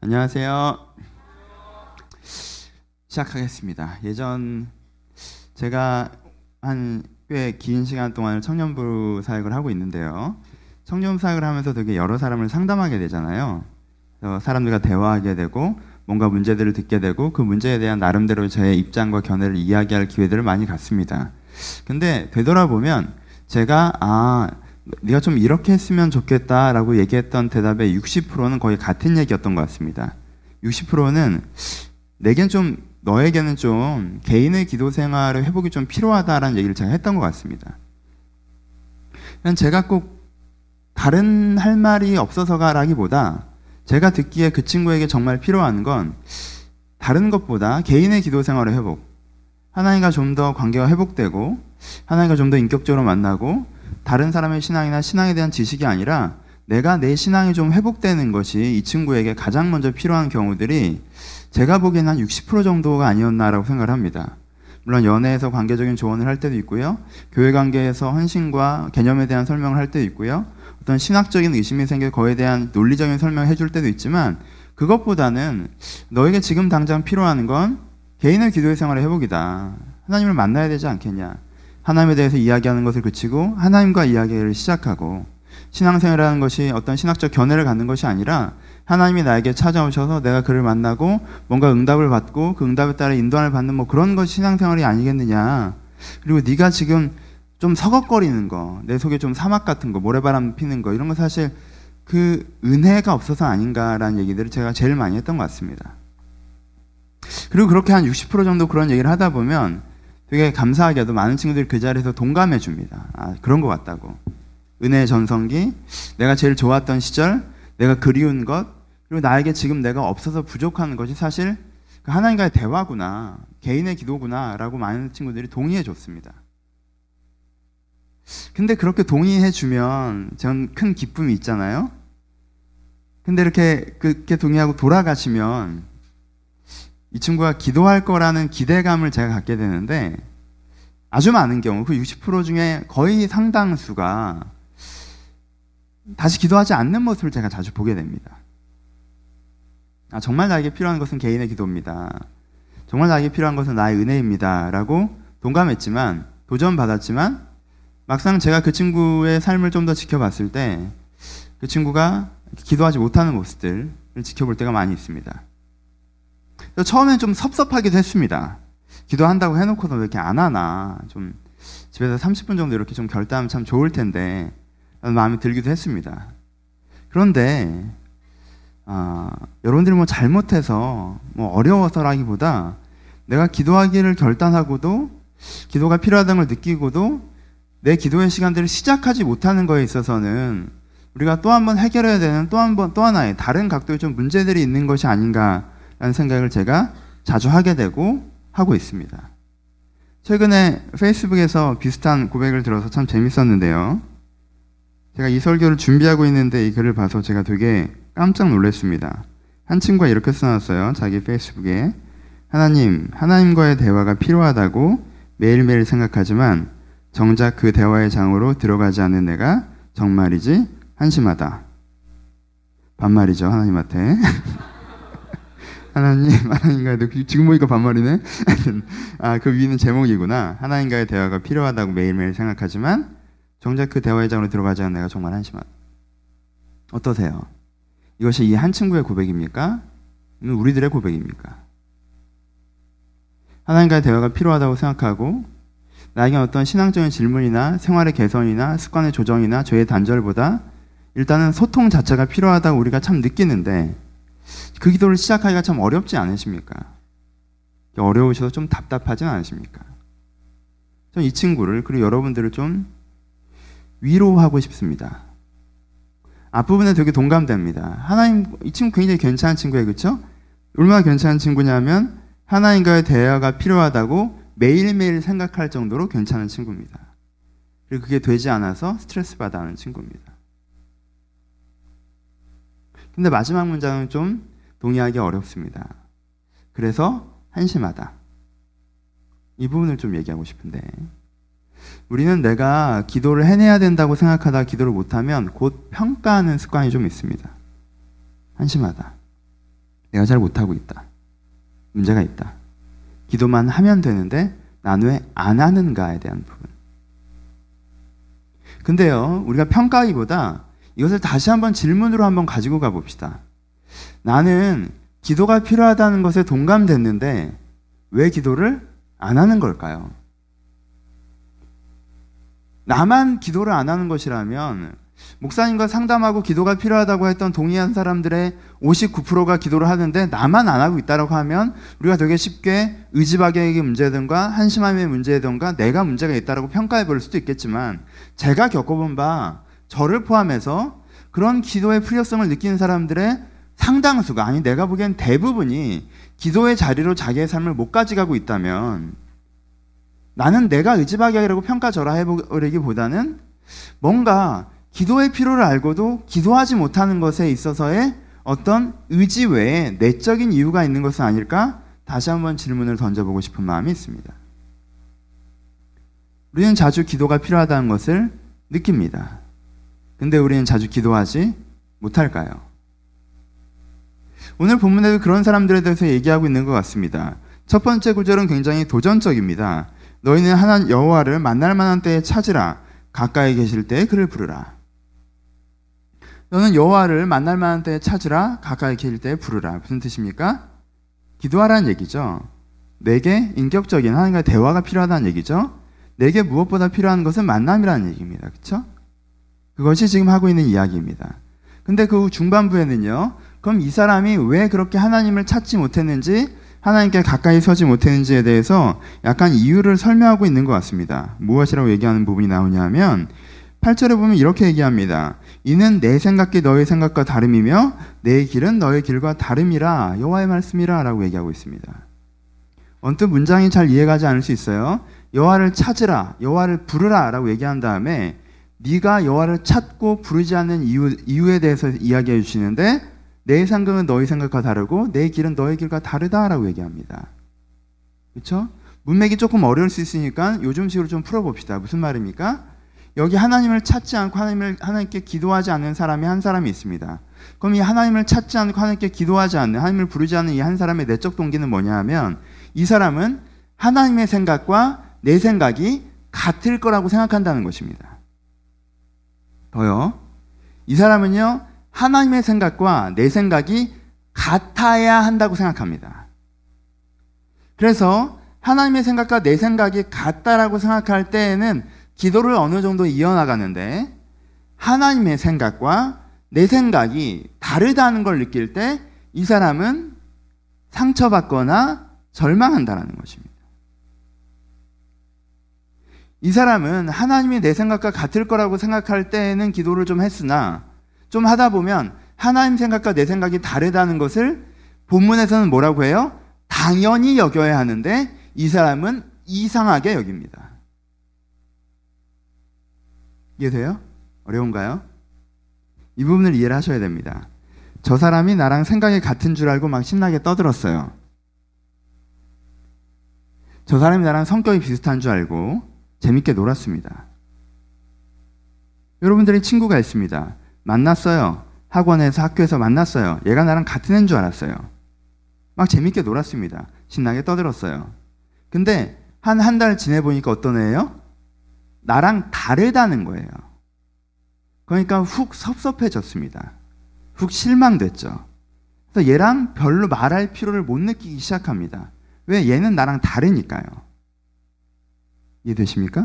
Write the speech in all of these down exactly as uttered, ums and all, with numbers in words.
안녕하세요. 시작하겠습니다. 예전 제가 한 꽤 긴 시간 동안 청년부 사역을 하고 있는데요. 청년부 사역을 하면서 되게 여러 사람을 상담하게 되잖아요. 사람들과 대화하게 되고 뭔가 문제들을 듣게 되고 그 문제에 대한 나름대로 저의 입장과 견해를 이야기할 기회들을 많이 갖습니다. 근데 되돌아보면 제가 아 네가 좀 이렇게 했으면 좋겠다라고 얘기했던 대답의 육십 퍼센트는 거의 같은 얘기였던 것 같습니다. 육십 퍼센트는 내겐 좀 너에게는 좀 개인의 기도 생활의 회복이 좀 필요하다라는 얘기를 제가 했던 것 같습니다. 제가 꼭 다른 할 말이 없어서가라기보다 제가 듣기에 그 친구에게 정말 필요한 건 다른 것보다 개인의 기도 생활의 회복, 하나님과 좀 더 관계가 회복되고 하나님과 좀 더 인격적으로 만나고 다른 사람의 신앙이나 신앙에 대한 지식이 아니라 내가 내 신앙이 좀 회복되는 것이 이 친구에게 가장 먼저 필요한 경우들이 제가 보기엔 한 육십 퍼센트 정도가 아니었나라고 생각을 합니다. 물론 연애에서 관계적인 조언을 할 때도 있고요. 교회 관계에서 헌신과 개념에 대한 설명을 할 때도 있고요. 어떤 신학적인 의심이 생겨 거에 대한 논리적인 설명을 해줄 때도 있지만 그것보다는 너에게 지금 당장 필요한 건 개인의 기도의 생활의 회복이다. 하나님을 만나야 되지 않겠냐. 하나님에 대해서 이야기하는 것을 그치고 하나님과 이야기를 시작하고 신앙생활이라는 것이 어떤 신학적 견해를 갖는 것이 아니라 하나님이 나에게 찾아오셔서 내가 그를 만나고 뭔가 응답을 받고 그 응답에 따라 인도함을 받는 뭐 그런 것이 신앙생활이 아니겠느냐. 그리고 네가 지금 좀 서걱거리는 거, 내 속에 좀 사막 같은 거, 모래바람 피는 거 이런 거 사실 그 은혜가 없어서 아닌가라는 얘기들을 제가 제일 많이 했던 것 같습니다. 그리고 그렇게 한 육십 퍼센트 정도 그런 얘기를 하다 보면 되게 감사하게도 많은 친구들이 그 자리에서 동감해 줍니다. 아, 그런 것 같다고. 은혜의 전성기, 내가 제일 좋았던 시절, 내가 그리운 것, 그리고 나에게 지금 내가 없어서 부족한 것이 사실 하나님과의 대화구나, 개인의 기도구나 라고 많은 친구들이 동의해 줬습니다. 근데 그렇게 동의해 주면 전 큰 기쁨이 있잖아요. 근데 이렇게 그렇게 동의하고 돌아가시면 이 친구가 기도할 거라는 기대감을 제가 갖게 되는데 아주 많은 경우 그 육십 퍼센트 중에 거의 상당수가 다시 기도하지 않는 모습을 제가 자주 보게 됩니다. 아, 정말 나에게 필요한 것은 개인의 기도입니다. 정말 나에게 필요한 것은 나의 은혜입니다. 라고 동감했지만 도전받았지만 막상 제가 그 친구의 삶을 좀 더 지켜봤을 때 그 친구가 기도하지 못하는 모습들을 지켜볼 때가 많이 있습니다. 처음엔 좀 섭섭하기도 했습니다. 기도한다고 해놓고도 왜 이렇게 안 하나. 좀 집에서 삼십 분 정도 이렇게 좀 결단하면 참 좋을 텐데 라는 마음이 들기도 했습니다. 그런데 아, 여러분들이 뭐 잘못해서 뭐 어려워서라기보다 내가 기도하기를 결단하고도 기도가 필요하다는 걸 느끼고도 내 기도의 시간들을 시작하지 못하는 거에 있어서는 우리가 또 한 번 해결해야 되는 또 한 번 또 하나의 다른 각도의 좀 문제들이 있는 것이 아닌가라는 생각을 제가 자주 하게 되고 하고 있습니다. 최근에 페이스북에서 비슷한 고백을 들어서 참 재밌었는데요. 제가 이 설교를 준비하고 있는데 이 글을 봐서 제가 되게 깜짝 놀랐습니다. 한 친구가 이렇게 써놨어요. 자기 페이스북에. 하나님, 하나님과의 대화가 필요하다고 매일매일 생각하지만 정작 그 대화의 장으로 들어가지 않는 내가 정말이지 한심하다. 반말이죠, 하나님한테. 하나님, 하나님과의, 지금 보니까 반말이네? 아, 그 위는 제목이구나. 하나님과의 대화가 필요하다고 매일매일 생각하지만 정작 그 대화의 장으로 들어가지 않는 내가 정말 한심하다. 어떠세요? 이것이 이 한 친구의 고백입니까? 아니면 우리들의 고백입니까? 하나님과의 대화가 필요하다고 생각하고 나에게 어떤 신앙적인 질문이나 생활의 개선이나 습관의 조정이나 죄의 단절보다 일단은 소통 자체가 필요하다고 우리가 참 느끼는데 그 기도를 시작하기가 참 어렵지 않으십니까? 어려우셔서 좀 답답하진 않으십니까? 전 이 친구를 그리고 여러분들을 좀 위로하고 싶습니다. 앞부분에 되게 동감됩니다. 하나님, 이 친구 굉장히 괜찮은 친구예요. 그렇죠? 얼마나 괜찮은 친구냐면 하나님과의 대화가 필요하다고 매일매일 생각할 정도로 괜찮은 친구입니다. 그리고 그게 되지 않아서 스트레스 받아 하는 친구입니다. 근데 마지막 문장은 좀 동의하기 어렵습니다. 그래서 한심하다. 이 부분을 좀 얘기하고 싶은데 우리는 내가 기도를 해내야 된다고 생각하다가 기도를 못하면 곧 평가하는 습관이 좀 있습니다. 한심하다. 내가 잘 못하고 있다. 문제가 있다. 기도만 하면 되는데 난 왜 안 하는가에 대한 부분. 근데요, 우리가 평가하기보다 이것을 다시 한번 질문으로 한번 가지고 가봅시다. 나는 기도가 필요하다는 것에 동감됐는데 왜 기도를 안 하는 걸까요? 나만 기도를 안 하는 것이라면 목사님과 상담하고 기도가 필요하다고 했던 동의한 사람들의 오십구 퍼센트가 기도를 하는데 나만 안 하고 있다고 하면 우리가 되게 쉽게 의지박약의 문제든가 한심함의 문제든가 내가 문제가 있다고 평가해 볼 수도 있겠지만, 제가 겪어본 바 저를 포함해서 그런 기도의 필요성을 느끼는 사람들의 상당수가, 아니 내가 보기엔 대부분이 기도의 자리로 자기의 삶을 못 가져가고 있다면, 나는 내가 의지박약이라고 평가절하해보기보다는 뭔가 기도의 필요를 알고도 기도하지 못하는 것에 있어서의 어떤 의지 외에 내적인 이유가 있는 것은 아닐까? 다시 한번 질문을 던져보고 싶은 마음이 있습니다. 우리는 자주 기도가 필요하다는 것을 느낍니다. 근데 우리는 자주 기도하지 못할까요? 오늘 본문에도 그런 사람들에 대해서 얘기하고 있는 것 같습니다. 첫 번째 구절은 굉장히 도전적입니다. 너희는 하나님 여호와를 만날 만한 때에 찾으라. 가까이 계실 때에 그를 부르라. 너는 여호와를 만날 만한 때에 찾으라. 가까이 계실 때에 부르라. 무슨 뜻입니까? 기도하라는 얘기죠. 내게 인격적인 하나님과의 대화가 필요하다는 얘기죠. 내게 무엇보다 필요한 것은 만남이라는 얘기입니다. 그렇죠? 그것이 지금 하고 있는 이야기입니다. 근데 그 중반부에는요, 그럼 이 사람이 왜 그렇게 하나님을 찾지 못했는지, 하나님께 가까이 서지 못했는지에 대해서 약간 이유를 설명하고 있는 것 같습니다. 무엇이라고 얘기하는 부분이 나오냐 하면 팔 절에 보면 이렇게 얘기합니다. 이는 내 생각이 너의 생각과 다름이며 내 길은 너의 길과 다름이라. 여호와의 말씀이라 라고 얘기하고 있습니다. 언뜻 문장이 잘 이해가지 않을 수 있어요. 여호와를 찾으라, 여호와를 부르라 라고 얘기한 다음에 네가 여호와를 찾고 부르지 않는 이유, 이유에 대해서 이야기해 주시는데, 내 생각은 너희 생각과 다르고 내 길은 너의 길과 다르다라고 얘기합니다. 그렇죠? 문맥이 조금 어려울 수 있으니까 요즘식으로 좀 풀어봅시다. 무슨 말입니까? 여기 하나님을 찾지 않고 하나님을, 하나님께 기도하지 않는 사람이 한 사람이 있습니다. 그럼 이 하나님을 찾지 않고 하나님께 기도하지 않는, 하나님을 부르지 않는 이 한 사람의 내적 동기는 뭐냐 하면, 이 사람은 하나님의 생각과 내 생각이 같을 거라고 생각한다는 것입니다. 더요, 이 사람은요, 하나님의 생각과 내 생각이 같아야 한다고 생각합니다. 그래서 하나님의 생각과 내 생각이 같다라고 생각할 때에는 기도를 어느 정도 이어나가는데, 하나님의 생각과 내 생각이 다르다는 걸 느낄 때 이 사람은 상처받거나 절망한다는 것입니다. 이 사람은 하나님이 내 생각과 같을 거라고 생각할 때에는 기도를 좀 했으나, 좀 하다 보면 하나님 생각과 내 생각이 다르다는 것을 본문에서는 뭐라고 해요? 당연히 여겨야 하는데 이 사람은 이상하게 여깁니다. 이해돼요? 어려운가요? 이 부분을 이해를 하셔야 됩니다. 저 사람이 나랑 생각이 같은 줄 알고 막 신나게 떠들었어요. 저 사람이 나랑 성격이 비슷한 줄 알고 재밌게 놀았습니다. 여러분들이 친구가 있습니다. 만났어요. 학원에서, 학교에서 만났어요. 얘가 나랑 같은 애인 줄 알았어요. 막 재밌게 놀았습니다. 신나게 떠들었어요. 근데 한 한 달 지내보니까 어떤 애예요? 나랑 다르다는 거예요. 그러니까 훅 섭섭해졌습니다. 훅 실망됐죠. 그래서 얘랑 별로 말할 필요를 못 느끼기 시작합니다. 왜? 얘는 나랑 다르니까요. 이해되십니까?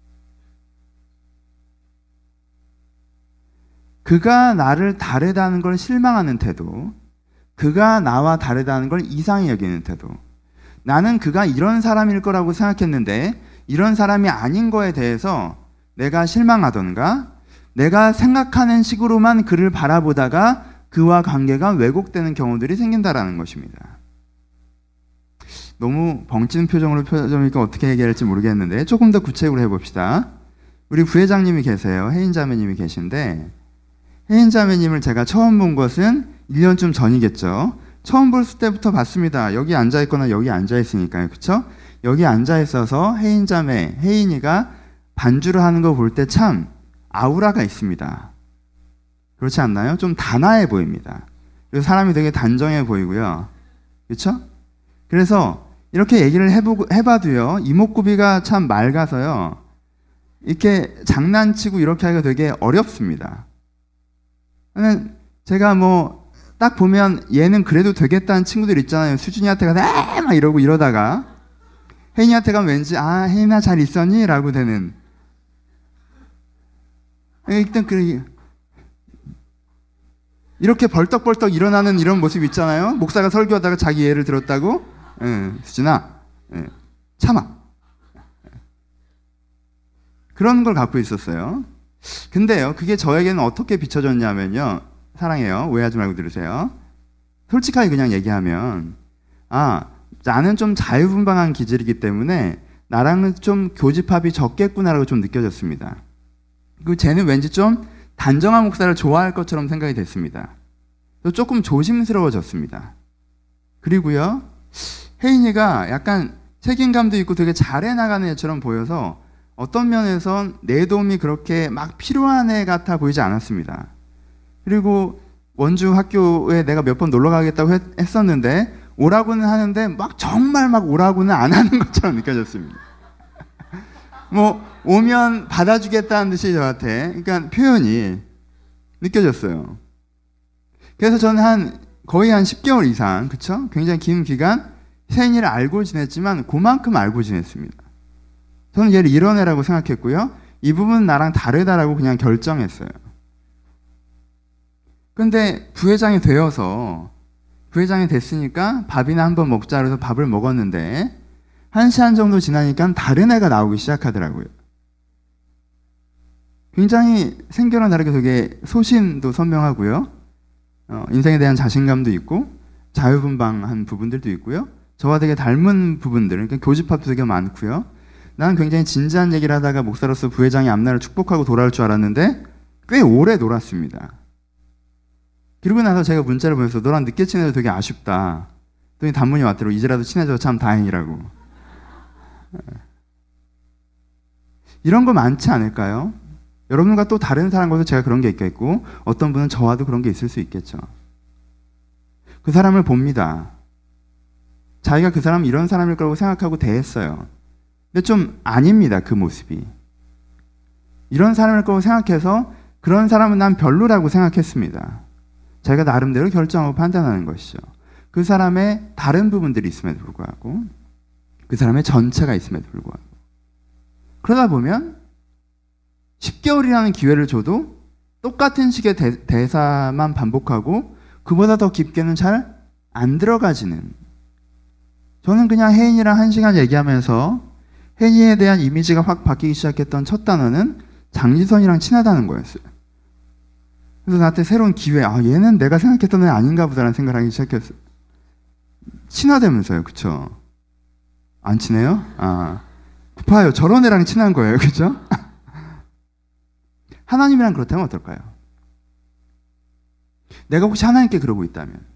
그가 나를 다르다는 걸 실망하는 태도, 그가 나와 다르다는 걸 이상히 여기는 태도, 나는 그가 이런 사람일 거라고 생각했는데 이런 사람이 아닌 거에 대해서 내가 실망하던가, 내가 생각하는 식으로만 그를 바라보다가 그와 관계가 왜곡되는 경우들이 생긴다라는 것입니다. 너무 벙찌는 표정으로 표정이니까 어떻게 얘기할지 모르겠는데 조금 더 구체적으로 해봅시다. 우리 부회장님이 계세요. 혜인자매님이 계신데, 혜인자매님을 제가 처음 본 것은 일 년쯤 전이겠죠. 처음 볼 때부터 봤습니다. 여기 앉아있거나 여기 앉아있으니까요. 그쵸? 여기 앉아있어서 혜인자매, 혜인이가 반주를 하는 거 볼 때 참 아우라가 있습니다. 그렇지 않나요? 좀 단아해 보입니다. 그리고 사람이 되게 단정해 보이고요. 그렇죠? 그래서 이렇게 얘기를 해보고, 해봐도요, 이목구비가 참 맑아서요, 이렇게 장난치고 이렇게 하기가 되게 어렵습니다. 제가 뭐, 딱 보면 얘는 그래도 되겠다는 친구들 있잖아요. 수준이한테 가서 에 막 이러고 이러다가, 혜인이한테 가면 왠지, 아, 혜인아 잘 있었니? 라고 되는. 일단, 그, 이렇게 벌떡벌떡 일어나는 이런 모습 있잖아요. 목사가 설교하다가 자기 예를 들었다고. 예, 수진아, 예, 참아. 그런 걸 갖고 있었어요. 근데요, 그게 저에게는 어떻게 비춰졌냐면요. 사랑해요. 오해하지 말고 들으세요. 솔직하게 그냥 얘기하면, 아, 나는 좀 자유분방한 기질이기 때문에 나랑은 좀 교집합이 적겠구나라고 좀 느껴졌습니다. 그리고 쟤는 왠지 좀 단정한 목사를 좋아할 것처럼 생각이 됐습니다. 조금 조심스러워졌습니다. 그리고요, 혜인이가 약간 책임감도 있고 되게 잘해 나가는 애처럼 보여서 어떤 면에선 내 도움이 그렇게 막 필요한 애 같아 보이지 않았습니다. 그리고 원주 학교에 내가 몇 번 놀러 가겠다고 했, 했었는데 오라고는 하는데 막 정말 막 오라고는 안 하는 것처럼 느껴졌습니다. 뭐 오면 받아주겠다는 듯이 저한테, 그러니까 표현이 느껴졌어요. 그래서 저는 한 거의 한 십 개월 이상, 그쵸? 굉장히 긴 기간 혜인이를 알고 지냈지만 그만큼 알고 지냈습니다. 저는 얘를 이런 애라고 생각했고요. 이 부분은 나랑 다르다라고 그냥 결정했어요. 근데 부회장이 되어서, 부회장이 됐으니까 밥이나 한번 먹자 그래서 밥을 먹었는데 한 시간 정도 지나니까 다른 애가 나오기 시작하더라고요. 굉장히 생겨랑 다르게 되게 소신도 선명하고요. 어, 인생에 대한 자신감도 있고 자유분방한 부분들도 있고요. 저와 되게 닮은 부분들, 그러니까 교집합도 되게 많고요. 나는 굉장히 진지한 얘기를 하다가 목사로서 부회장이 앞날을 축복하고 돌아올 줄 알았는데 꽤 오래 놀았습니다. 그러고 나서 제가 문자를 보내서 너랑 늦게 친해서 되게 아쉽다. 또 단문이 왔더라고. 이제라도 친해져서 참 다행이라고. 이런 거 많지 않을까요? 여러분과 또 다른 사람과도 제가 그런 게 있겠고 어떤 분은 저와도 그런 게 있을 수 있겠죠. 그 사람을 봅니다. 자기가 그 사람은 이런 사람일 거라고 생각하고 대했어요. 근데 좀 아닙니다. 그 모습이. 이런 사람일 거라고 생각해서 그런 사람은 난 별로라고 생각했습니다. 자기가 나름대로 결정하고 판단하는 것이죠. 그 사람의 다른 부분들이 있음에도 불구하고 그 사람의 전체가 있음에도 불구하고 그러다 보면 십 개월이라는 기회를 줘도 똑같은 식의 대, 대사만 반복하고 그보다 더 깊게는 잘 안 들어가지는, 저는 그냥 혜인이랑 한 시간 얘기하면서 혜인이에 대한 이미지가 확 바뀌기 시작했던 첫 단어는 장지선이랑 친하다는 거였어요. 그래서 나한테 새로운 기회, 아 얘는 내가 생각했던 애 아닌가 보다라는 생각을 하기 시작했어요. 친하다면서요. 그쵸? 안 친해요? 아, 봐요. 저런 애랑 친한 거예요. 그죠? 하나님이랑 그렇다면 어떨까요? 내가 혹시 하나님께 그러고 있다면,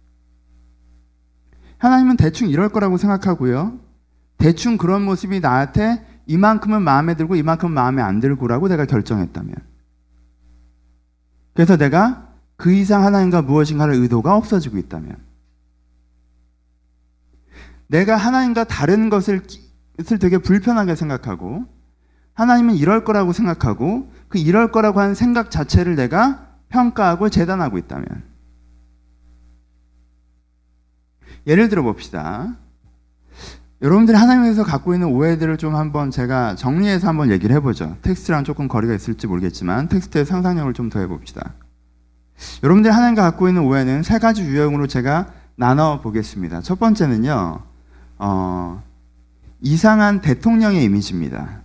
하나님은 대충 이럴 거라고 생각하고요. 대충 그런 모습이 나한테 이만큼은 마음에 들고 이만큼은 마음에 안 들고라고 내가 결정했다면, 그래서 내가 그 이상 하나님과 무엇인가를 의도가 없어지고 있다면, 내가 하나님과 다른 것을, 것을 되게 불편하게 생각하고 하나님은 이럴 거라고 생각하고 그 이럴 거라고 하는 생각 자체를 내가 평가하고 재단하고 있다면, 예를 들어 봅시다. 여러분들이 하나님에 대해서 갖고 있는 오해들을 좀 한번 제가 정리해서 한번 얘기를 해보죠. 텍스트랑 조금 거리가 있을지 모르겠지만 텍스트의 상상력을 좀 더 해봅시다. 여러분들이 하나님과 갖고 있는 오해는 세 가지 유형으로 제가 나눠보겠습니다. 첫 번째는요, 어, 이상한 대통령의 이미지입니다.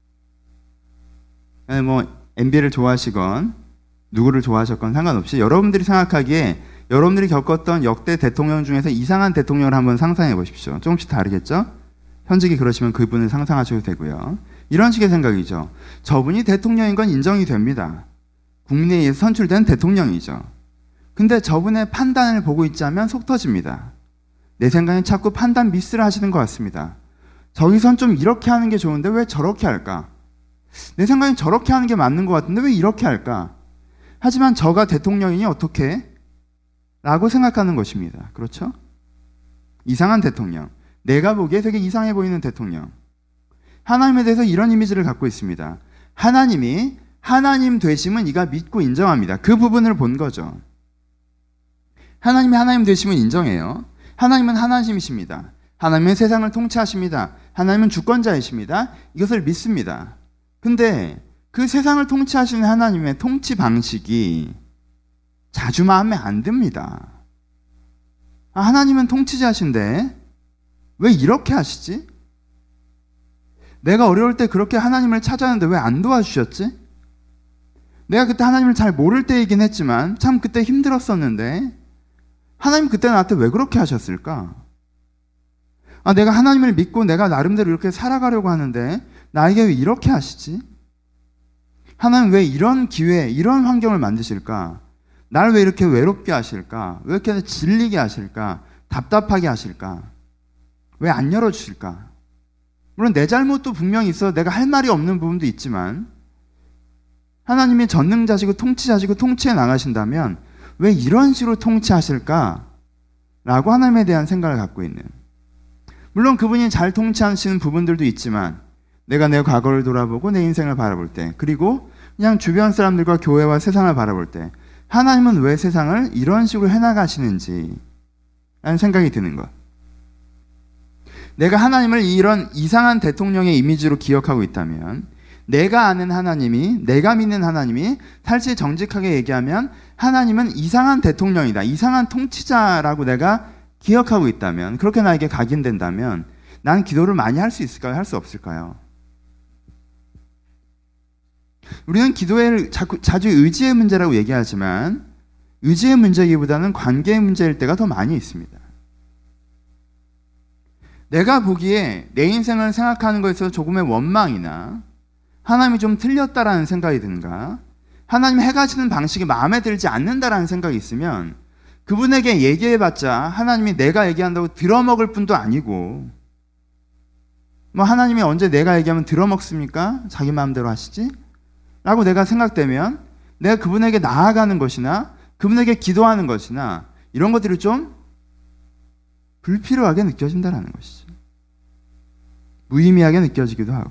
뭐 엠비를 좋아하시건 누구를 좋아하셨건 상관없이 여러분들이 생각하기에 여러분들이 겪었던 역대 대통령 중에서 이상한 대통령을 한번 상상해 보십시오. 조금씩 다르겠죠? 현직이 그러시면 그분을 상상하셔도 되고요. 이런 식의 생각이죠. 저분이 대통령인 건 인정이 됩니다. 국내에 선출된 대통령이죠. 근데 저분의 판단을 보고 있자면 속 터집니다. 내 생각엔 자꾸 판단 미스를 하시는 것 같습니다. 저기선 좀 이렇게 하는 게 좋은데 왜 저렇게 할까? 내 생각엔 저렇게 하는 게 맞는 것 같은데 왜 이렇게 할까? 하지만 저가 대통령이니 어떻게? 라고 생각하는 것입니다. 그렇죠? 이상한 대통령. 내가 보기에 되게 이상해 보이는 대통령. 하나님에 대해서 이런 이미지를 갖고 있습니다. 하나님이 하나님 되심은 이가 믿고 인정합니다. 그 부분을 본 거죠. 하나님이 하나님 되심은 인정해요. 하나님은 하나님이십니다. 하나님은 세상을 통치하십니다. 하나님은 주권자이십니다. 이것을 믿습니다. 근데 그 세상을 통치하시는 하나님의 통치 방식이 자주 마음에 안 듭니다. 아, 하나님은 통치자신데 왜 이렇게 하시지? 내가 어려울 때 그렇게 하나님을 찾았는데 왜 안 도와주셨지? 내가 그때 하나님을 잘 모를 때이긴 했지만 참 그때 힘들었었는데 하나님 그때 나한테 왜 그렇게 하셨을까? 아, 내가 하나님을 믿고 내가 나름대로 이렇게 살아가려고 하는데 나에게 왜 이렇게 하시지? 하나님 왜 이런 기회, 이런 환경을 만드실까? 나를 왜 이렇게 외롭게 하실까? 왜 이렇게 질리게 하실까? 답답하게 하실까? 왜 안 열어주실까? 물론 내 잘못도 분명히 있어 내가 할 말이 없는 부분도 있지만 하나님이 전능자시고 통치자시고 통치해 나가신다면 왜 이런 식으로 통치하실까? 라고 하나님에 대한 생각을 갖고 있는, 물론 그분이 잘 통치하시는 부분들도 있지만 내가 내 과거를 돌아보고 내 인생을 바라볼 때, 그리고 그냥 주변 사람들과 교회와 세상을 바라볼 때 하나님은 왜 세상을 이런 식으로 해나가시는지 라는 생각이 드는 것. 내가 하나님을 이런 이상한 대통령의 이미지로 기억하고 있다면 내가 아는 하나님이, 내가 믿는 하나님이 사실 정직하게 얘기하면 하나님은 이상한 대통령이다, 이상한 통치자라고 내가 기억하고 있다면, 그렇게 나에게 각인된다면 난 기도를 많이 할 수 있을까요? 할 수 없을까요? 우리는 기도를 자꾸, 자주 의지의 문제라고 얘기하지만 의지의 문제이기보다는 관계의 문제일 때가 더 많이 있습니다. 내가 보기에 내 인생을 생각하는 것에 있어서 조금의 원망이나 하나님이 좀 틀렸다라는 생각이 든가, 하나님 해가시는 방식이 마음에 들지 않는다라는 생각이 있으면 그분에게 얘기해봤자 하나님이 내가 얘기한다고 들어먹을 뿐도 아니고, 뭐 하나님이 언제 내가 얘기하면 들어먹습니까? 자기 마음대로 하시지? 라고 내가 생각되면 내가 그분에게 나아가는 것이나 그분에게 기도하는 것이나 이런 것들이 좀 불필요하게 느껴진다는 것이죠. 무의미하게 느껴지기도 하고,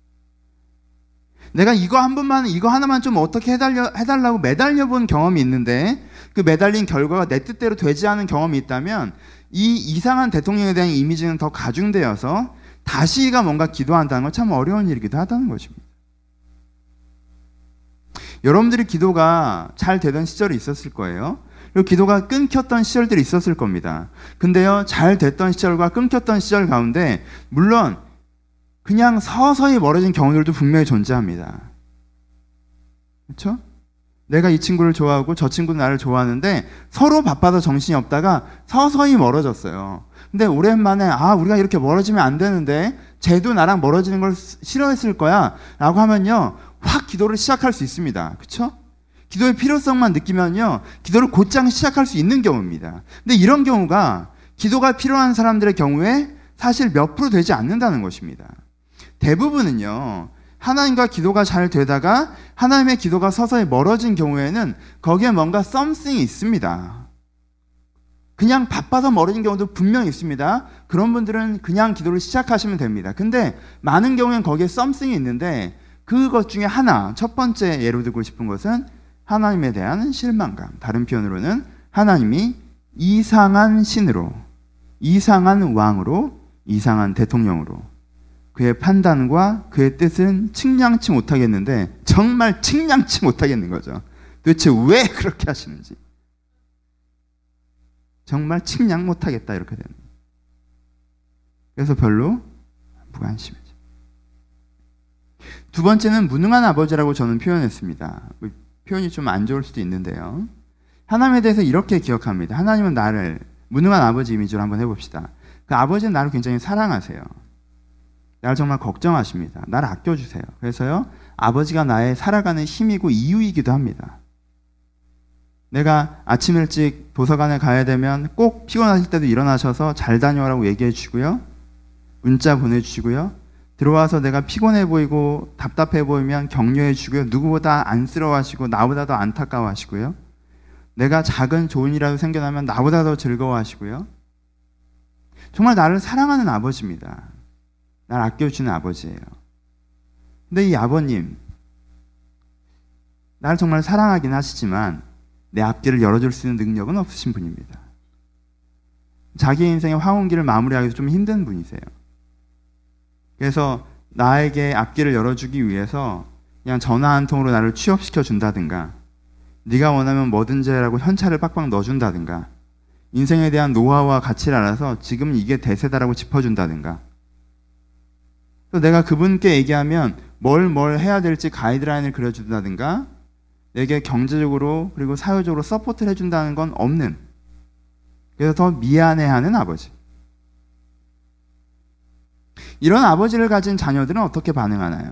내가 이거 한 번만, 이거 하나만 좀 어떻게 해달려, 해달라고 매달려 본 경험이 있는데 그 매달린 결과가 내 뜻대로 되지 않은 경험이 있다면 이 이상한 대통령에 대한 이미지는 더 가중되어서 다시가 뭔가 기도한다는 건 참 어려운 일이기도 하다는 것입니다. 여러분들이 기도가 잘 되던 시절이 있었을 거예요. 그리고 기도가 끊겼던 시절들이 있었을 겁니다. 근데요, 잘 됐던 시절과 끊겼던 시절 가운데 물론 그냥 서서히 멀어진 경우들도 분명히 존재합니다. 그렇죠? 내가 이 친구를 좋아하고 저 친구는 나를 좋아하는데 서로 바빠서 정신이 없다가 서서히 멀어졌어요. 근데 오랜만에 아 우리가 이렇게 멀어지면 안 되는데 쟤도 나랑 멀어지는 걸 싫어했을 거야 라고 하면요 확 기도를 시작할 수 있습니다. 그렇죠? 기도의 필요성만 느끼면요 기도를 곧장 시작할 수 있는 경우입니다. 근데 이런 경우가 기도가 필요한 사람들의 경우에 사실 몇 프로 되지 않는다는 것입니다. 대부분은요 하나님과 기도가 잘 되다가 하나님의 기도가 서서히 멀어진 경우에는 거기에 뭔가 something이 있습니다. 그냥 바빠서 멀어진 경우도 분명히 있습니다. 그런 분들은 그냥 기도를 시작하시면 됩니다. 근데 많은 경우에는 거기에 something이 있는데 그것 중에 하나, 첫 번째 예로 들고 싶은 것은 하나님에 대한 실망감. 다른 표현으로는 하나님이 이상한 신으로, 이상한 왕으로, 이상한 대통령으로 그의 판단과 그의 뜻은 측량치 못하겠는데 정말 측량치 못하겠는 거죠. 도대체 왜 그렇게 하시는지 정말 측량 못하겠다 이렇게 되는 거예요. 그래서 별로 무관심해져. 두 번째는 무능한 아버지라고 저는 표현했습니다. 표현이 좀 안 좋을 수도 있는데요. 하나님에 대해서 이렇게 기억합니다. 하나님은 나를 무능한 아버지 이미지로 한번 해봅시다. 그 아버지는 나를 굉장히 사랑하세요. 나를 정말 걱정하십니다. 나를 아껴주세요. 그래서요, 아버지가 나의 살아가는 힘이고 이유이기도 합니다. 내가 아침 일찍 도서관에 가야 되면 꼭 피곤하실 때도 일어나셔서 잘 다녀오라고 얘기해 주시고요. 문자 보내주시고요. 들어와서 내가 피곤해 보이고 답답해 보이면 격려해 주고요. 누구보다 안쓰러워하시고 나보다 더 안타까워하시고요. 내가 작은 좋은 일이라도 생겨나면 나보다 더 즐거워하시고요. 정말 나를 사랑하는 아버지입니다. 나를 아껴주는 아버지예요. 근데 이 아버님, 나를 정말 사랑하긴 하시지만 내 앞길을 열어줄 수 있는 능력은 없으신 분입니다. 자기 인생의 황혼기를 마무리하기도 좀 힘든 분이세요. 그래서 나에게 앞길을 열어주기 위해서 그냥 전화 한 통으로 나를 취업시켜 준다든가, 네가 원하면 뭐든지 하라고 현찰을 빡빡 넣어준다든가, 인생에 대한 노하우와 가치를 알아서 지금 이게 대세다라고 짚어준다든가, 또 내가 그분께 얘기하면 뭘 뭘 해야 될지 가이드라인을 그려준다든가, 내게 경제적으로 그리고 사회적으로 서포트를 해준다는 건 없는, 그래서 더 미안해하는 아버지. 이런 아버지를 가진 자녀들은 어떻게 반응하나요?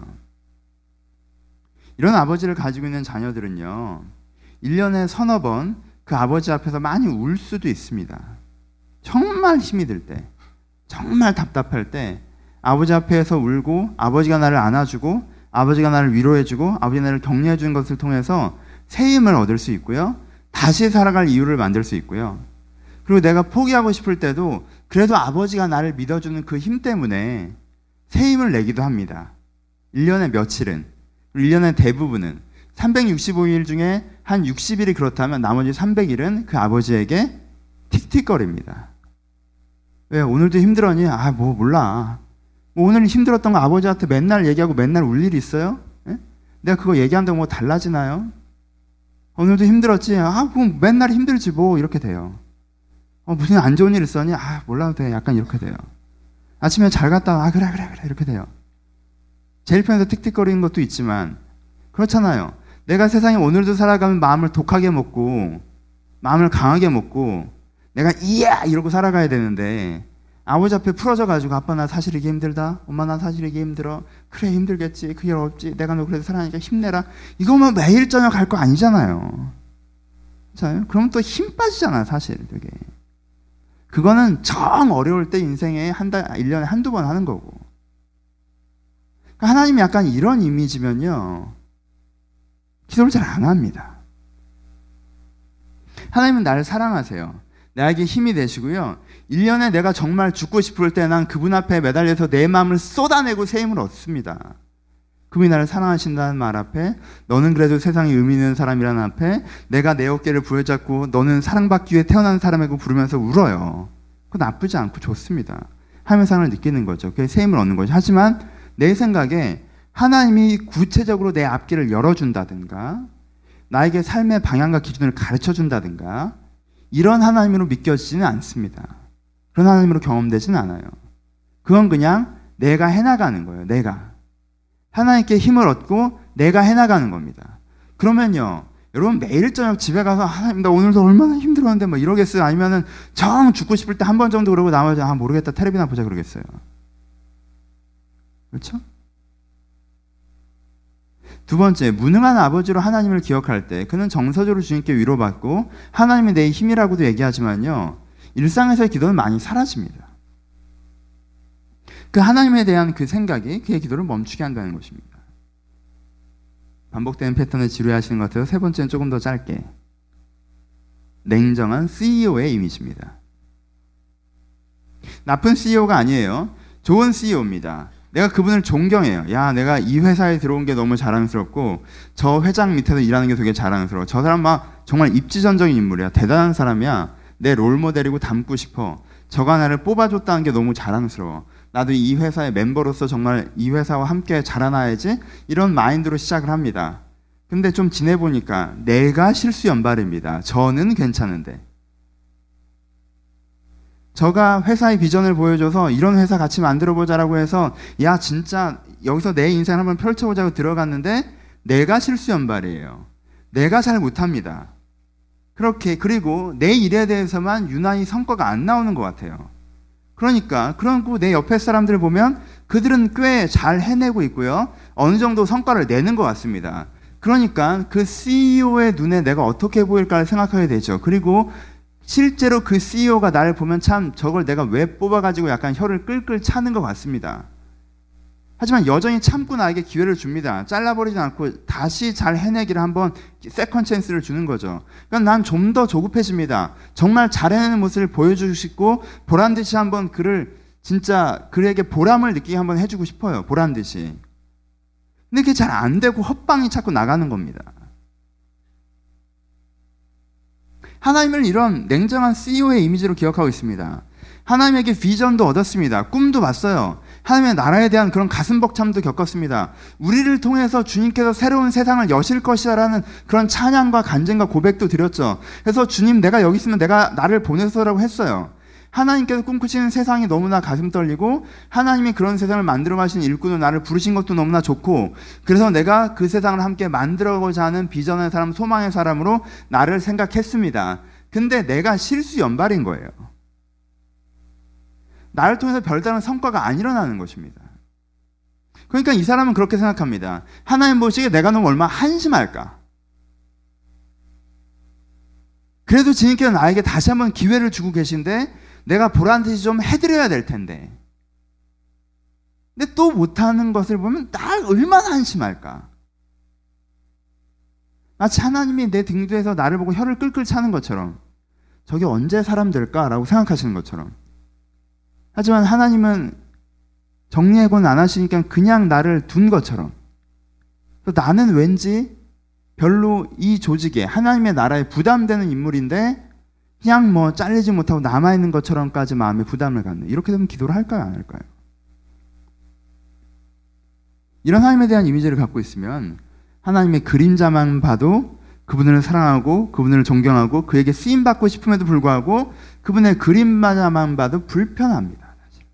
이런 아버지를 가지고 있는 자녀들은요, 일 년에 서너 번 그 아버지 앞에서 많이 울 수도 있습니다. 정말 힘이 들 때, 정말 답답할 때 아버지 앞에서 울고, 아버지가 나를 안아주고, 아버지가 나를 위로해주고, 아버지가 나를 격려해주는 것을 통해서 새 힘을 얻을 수 있고요, 다시 살아갈 이유를 만들 수 있고요. 그리고 내가 포기하고 싶을 때도 그래도 아버지가 나를 믿어주는 그 힘 때문에 새 힘을 내기도 합니다. 일 년에 며칠은, 일 년의 대부분은, 삼백육십오 일 중에 한 육십 일이 그렇다면 나머지 삼백 일은 그 아버지에게 틱틱거립니다. 왜? 오늘도 힘들었니? 아, 뭐 몰라. 뭐 오늘 힘들었던 거 아버지한테 맨날 얘기하고 맨날 울 일이 있어요? 예? 내가 그거 얘기한다고 뭐 달라지나요? 오늘도 힘들었지? 아, 그럼 맨날 힘들지 뭐, 이렇게 돼요. 어, 무슨 안 좋은 일 있었니? 아, 몰라도 돼. 약간 이렇게 돼요. 아침에 잘 갔다 와. 아, 그래, 그래, 그래. 이렇게 돼요. 제일 편해서 틱틱거리는 것도 있지만, 그렇잖아요. 내가 세상에 오늘도 살아가면 마음을 독하게 먹고, 마음을 강하게 먹고, 내가 이야! 이러고 살아가야 되는데, 아버지 앞에 풀어져가지고, 아빠 나 사실 이게 힘들다. 엄마 나 사실 이게 힘들어. 그래, 힘들겠지. 그게 어렵지. 내가 너 그래도 사랑하니까 힘내라. 이거만 매일 저녁 할 거 아니잖아요. 그렇잖아요? 그럼 또 힘 빠지잖아, 사실. 되게. 그거는 정 어려울 때 인생에 한 달, 일 년에 한두 번 하는 거고. 그러니까 하나님이 약간 이런 이미지면요, 기도를 잘 안 합니다. 하나님은 나를 사랑하세요. 나에게 힘이 되시고요, 일 년에 내가 정말 죽고 싶을 때 난 그분 앞에 매달려서 내 마음을 쏟아내고 새 힘을 얻습니다. 그분이 나를 사랑하신다는 말 앞에, 너는 그래도 세상에 의미 있는 사람이라는 앞에 내가 내 어깨를 부여잡고 너는 사랑받기 위해 태어난 사람이고 부르면서 울어요. 그거 나쁘지 않고 좋습니다. 하나님의 사랑을 느끼는 거죠. 그게 새 힘을 얻는 거죠. 하지만 내 생각에 하나님이 구체적으로 내 앞길을 열어준다든가, 나에게 삶의 방향과 기준을 가르쳐준다든가, 이런 하나님으로 믿겨지지는 않습니다. 그런 하나님으로 경험되지는 않아요. 그건 그냥 내가 해나가는 거예요. 내가. 하나님께 힘을 얻고 내가 해나가는 겁니다. 그러면요, 여러분 매일 저녁 집에 가서 하나님 나 오늘도 얼마나 힘들었는데 뭐 이러겠어요? 아니면은 정 죽고 싶을 때 한 번 정도 그러고 나머지 아 모르겠다 텔레비나 보자 그러겠어요? 그렇죠? 두 번째, 무능한 아버지로 하나님을 기억할 때 그는 정서적으로 주님께 위로받고 하나님이 내 힘이라고도 얘기하지만요, 일상에서의 기도는 많이 사라집니다. 그 하나님에 대한 그 생각이 그의 기도를 멈추게 한다는 것입니다. 반복되는 패턴을 지루해하시는 것 같아서 세 번째는 조금 더 짧게, 냉정한 씨이오의 이미지입니다. 나쁜 씨이오가 아니에요. 좋은 씨이오입니다. 내가 그분을 존경해요. 야, 내가 이 회사에 들어온 게 너무 자랑스럽고 저 회장 밑에서 일하는 게 되게 자랑스러워. 저 사람 막 정말 입지전적인 인물이야. 대단한 사람이야. 내 롤모델이고 닮고 싶어. 저가 나를 뽑아줬다는 게 너무 자랑스러워. 나도 이 회사의 멤버로서 정말 이 회사와 함께 자라나야지, 이런 마인드로 시작을 합니다. 근데 좀 지내보니까 내가 실수 연발입니다. 저는 괜찮은데. 저가 회사의 비전을 보여줘서 이런 회사 같이 만들어보자라고 해서 야 진짜 여기서 내 인생을 한번 펼쳐보자고 들어갔는데 내가 실수 연발이에요. 내가 잘 못합니다. 그렇게, 그리고 내 일에 대해서만 유난히 성과가 안 나오는 것 같아요. 그러니까 그러고 내 옆에 사람들을 보면 그들은 꽤 잘 해내고 있고요, 어느 정도 성과를 내는 것 같습니다. 그러니까 그 씨이오의 눈에 내가 어떻게 보일까를 생각하게 되죠. 그리고 실제로 그 씨이오가 나를 보면 참 저걸 내가 왜 뽑아가지고 약간 혀를 끌끌 차는 것 같습니다. 하지만 여전히 참고 나에게 기회를 줍니다. 잘라버리지 않고 다시 잘 해내기를 한번 세컨 찬스를 주는 거죠. 그러니까 난 좀 더 조급해집니다. 정말 잘 해내는 모습을 보여주고 싶고 보란 듯이 한번 그를 진짜 그에게 보람을 느끼게 한번 해주고 싶어요. 보란 듯이. 근데 그게 잘 안 되고 헛방이 자꾸 나가는 겁니다. 하나님을 이런 냉정한 씨이오의 이미지로 기억하고 있습니다. 하나님에게 비전도 얻었습니다. 꿈도 봤어요. 하나님의 나라에 대한 그런 가슴 벅참도 겪었습니다. 우리를 통해서 주님께서 새로운 세상을 여실 것이라는 그런 찬양과 간증과 고백도 드렸죠. 그래서 주님 내가 여기 있으면 내가 나를 보내서라고 했어요. 하나님께서 꿈꾸시는 세상이 너무나 가슴 떨리고 하나님이 그런 세상을 만들어 가시는 일꾼으로 나를 부르신 것도 너무나 좋고 그래서 내가 그 세상을 함께 만들어가고자 하는 비전의 사람, 소망의 사람으로 나를 생각했습니다. 근데 내가 실수 연발인 거예요. 나를 통해서 별다른 성과가 안 일어나는 것입니다. 그러니까 이 사람은 그렇게 생각합니다. 하나님 보시기에 내가 너무 얼마나 한심할까? 그래도 주님께서 나에게 다시 한번 기회를 주고 계신데 내가 보란 듯이 좀 해드려야 될 텐데. 근데 또 못하는 것을 보면 나 얼마나 한심할까? 마치 하나님이 내 등 뒤에서 나를 보고 혀를 끌끌 차는 것처럼 저게 언제 사람 될까라고 생각하시는 것처럼. 하지만 하나님은 정리해고는 안 하시니까 그냥 나를 둔 것처럼. 나는 왠지 별로 이 조직에 하나님의 나라에 부담되는 인물인데 그냥 뭐 잘리지 못하고 남아있는 것처럼까지 마음에 부담을 갖는. 이렇게 되면 기도를 할까요? 안 할까요? 이런 하나님에 대한 이미지를 갖고 있으면 하나님의 그림자만 봐도 그분을 사랑하고 그분을 존경하고 그에게 쓰임받고 싶음에도 불구하고 그분의 그림자만 봐도 불편합니다. 사실.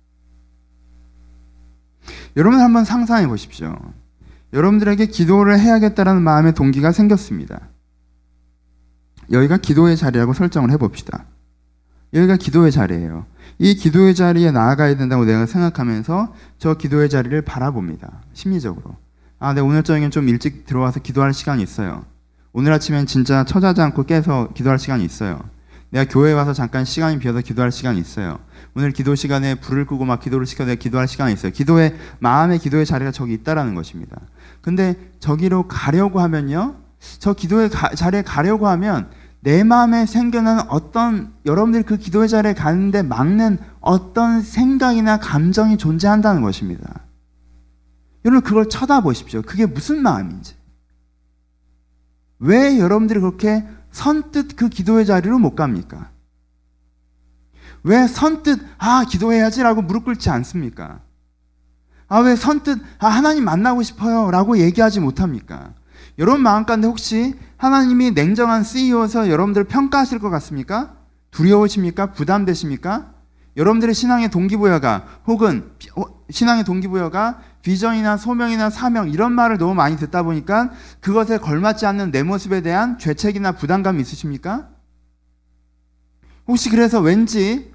여러분 한번 상상해 보십시오. 여러분들에게 기도를 해야겠다는 마음의 동기가 생겼습니다. 여기가 기도의 자리라고 설정을 해봅시다. 여기가 기도의 자리예요. 이 기도의 자리에 나아가야 된다고 내가 생각하면서 저 기도의 자리를 바라봅니다. 심리적으로. 아, 내 오늘 저녁엔 좀 일찍 들어와서 기도할 시간이 있어요. 오늘 아침엔 진짜 처자지 않고 깨서 기도할 시간이 있어요. 내가 교회에 와서 잠깐 시간이 비어서 기도할 시간이 있어요. 오늘 기도 시간에 불을 끄고 막 기도를 시켜서 내가 기도할 시간이 있어요. 기도의, 마음의 기도의 자리가 저기 있다라는 것입니다. 근데 저기로 가려고 하면요. 저 기도의 가, 자리에 가려고 하면 내 마음에 생겨나는 어떤, 여러분들이 그 기도의 자리에 가는데 막는 어떤 생각이나 감정이 존재한다는 것입니다. 여러분 그걸 쳐다보십시오. 그게 무슨 마음인지. 왜 여러분들이 그렇게 선뜻 그 기도의 자리로 못 갑니까? 왜 선뜻 아 기도해야지라고 무릎 꿇지 않습니까? 아 왜 선뜻 아 하나님 만나고 싶어요 라고 얘기하지 못합니까? 여러분 마음 가운데 혹시 하나님이 냉정한 씨이오여서 여러분들을 평가하실 것 같습니까? 두려우십니까? 부담되십니까? 여러분들의 신앙의 동기부여가 혹은 신앙의 동기부여가 비전이나 소명이나 사명 이런 말을 너무 많이 듣다 보니까 그것에 걸맞지 않는 내 모습에 대한 죄책이나 부담감이 있으십니까? 혹시 그래서 왠지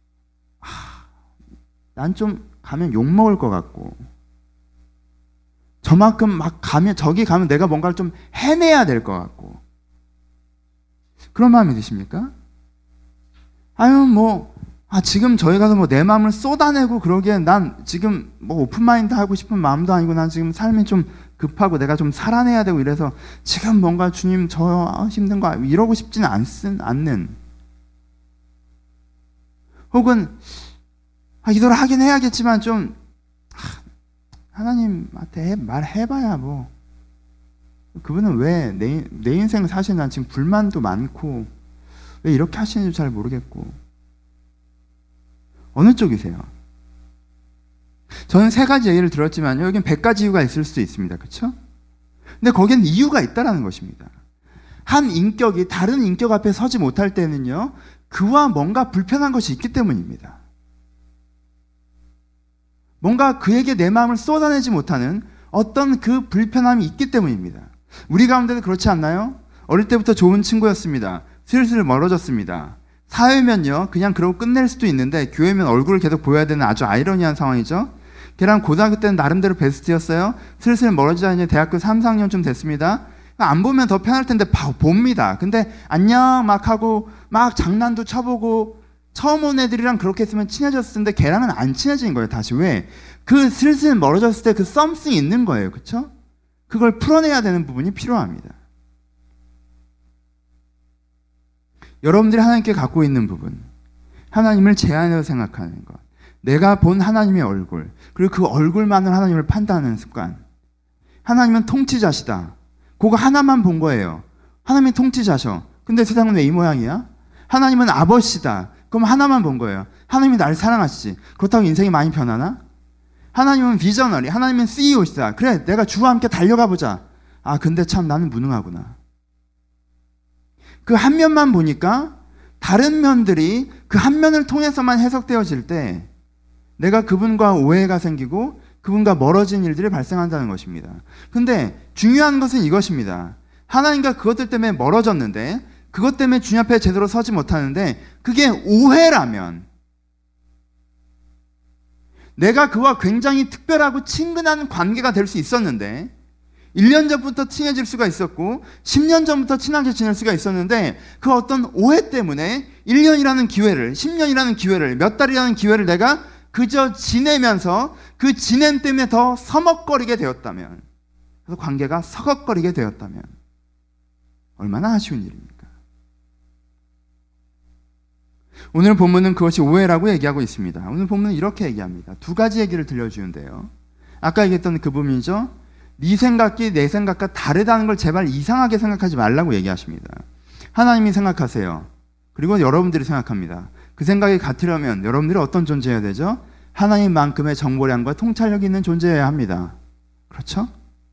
난 좀 가면 욕먹을 것 같고 저만큼 막 가면 저기 가면 내가 뭔가를 좀 해내야 될 것 같고 그런 마음이 드십니까? 아유 뭐 아, 지금 저희 가서 뭐 내 마음을 쏟아내고 그러기엔 난 지금 뭐 오픈마인드 하고 싶은 마음도 아니고 난 지금 삶이 좀 급하고 내가 좀 살아내야 되고 이래서 지금 뭔가 주님 저 힘든 거 이러고 싶지는 않슨, 않는 혹은 아, 기도를 하긴 해야겠지만 좀 아, 하나님한테 해, 말해봐야 뭐 그분은 왜 내 내 인생을 사실 난 지금 불만도 많고 왜 이렇게 하시는지 잘 모르겠고 어느 쪽이세요? 저는 세 가지 얘기를 들었지만요. 여긴 백 가지 이유가 있을 수도 있습니다. 그렇죠? 근데 거기엔 이유가 있다라는 것입니다. 한 인격이 다른 인격 앞에 서지 못할 때는요. 그와 뭔가 불편한 것이 있기 때문입니다. 뭔가 그에게 내 마음을 쏟아내지 못하는 어떤 그 불편함이 있기 때문입니다. 우리 가운데도 그렇지 않나요? 어릴 때부터 좋은 친구였습니다. 슬슬 멀어졌습니다. 사회면요 그냥 그러고 끝낼 수도 있는데 교회면 얼굴을 계속 보여야 되는 아주 아이러니한 상황이죠. 걔랑 고등학교 때는 나름대로 베스트였어요. 슬슬 멀어지자 이제 대학교 삼, 사 학년쯤 됐습니다. 안 보면 더 편할 텐데 봐, 봅니다. 근데 안녕 막 하고 막 장난도 쳐보고 처음 온 애들이랑 그렇게 했으면 친해졌을 텐데 걔랑은 안 친해진 거예요. 다시 왜? 그 슬슬 멀어졌을 때 그 썸씽이 있는 거예요. 그렇죠? 그걸 풀어내야 되는 부분이 필요합니다. 여러분들이 하나님께 갖고 있는 부분, 하나님을 제 안에서 생각하는 것, 내가 본 하나님의 얼굴, 그리고 그 얼굴만으로 하나님을 판단하는 습관. 하나님은 통치자시다. 그거 하나만 본 거예요. 하나님이 통치자셔. 근데 세상은 왜 이 모양이야? 하나님은 아버지다. 그럼 하나만 본 거예요. 하나님이 나를 사랑하시지. 그렇다고 인생이 많이 변하나? 하나님은 비저너리, 하나님은 씨이오시다. 그래, 내가 주와 함께 달려가 보자. 아, 근데 참 나는 무능하구나. 그 한 면만 보니까 다른 면들이 그 한 면을 통해서만 해석되어질 때 내가 그분과 오해가 생기고 그분과 멀어진 일들이 발생한다는 것입니다. 근데 중요한 것은 이것입니다. 하나님과 그것들 때문에 멀어졌는데 그것 때문에 주님 앞에 제대로 서지 못하는데 그게 오해라면 내가 그와 굉장히 특별하고 친근한 관계가 될 수 있었는데 일 년 전부터 친해질 수가 있었고 십 년 전부터 친하게 지낼 수가 있었는데 그 어떤 오해 때문에 일 년이라는 기회를, 십 년이라는 기회를, 몇 달이라는 기회를 내가 그저 지내면서 그 지냄 때문에 더 서먹거리게 되었다면, 그래서 관계가 서걱거리게 되었다면 얼마나 아쉬운 일입니까? 오늘 본문은 그것이 오해라고 얘기하고 있습니다. 오늘 본문은 이렇게 얘기합니다. 두 가지 얘기를 들려주는데요. 아까 얘기했던 그 부분이죠. 네 생각이 내 생각과 다르다는 걸 제발 이상하게 생각하지 말라고 얘기하십니다. 하나님이 생각하세요. 그리고 여러분들이 생각합니다. 그 생각이 같으려면 여러분들이 어떤 존재여야 되죠? 하나님만큼의 정보량과 통찰력이 있는 존재여야 합니다. 그렇죠?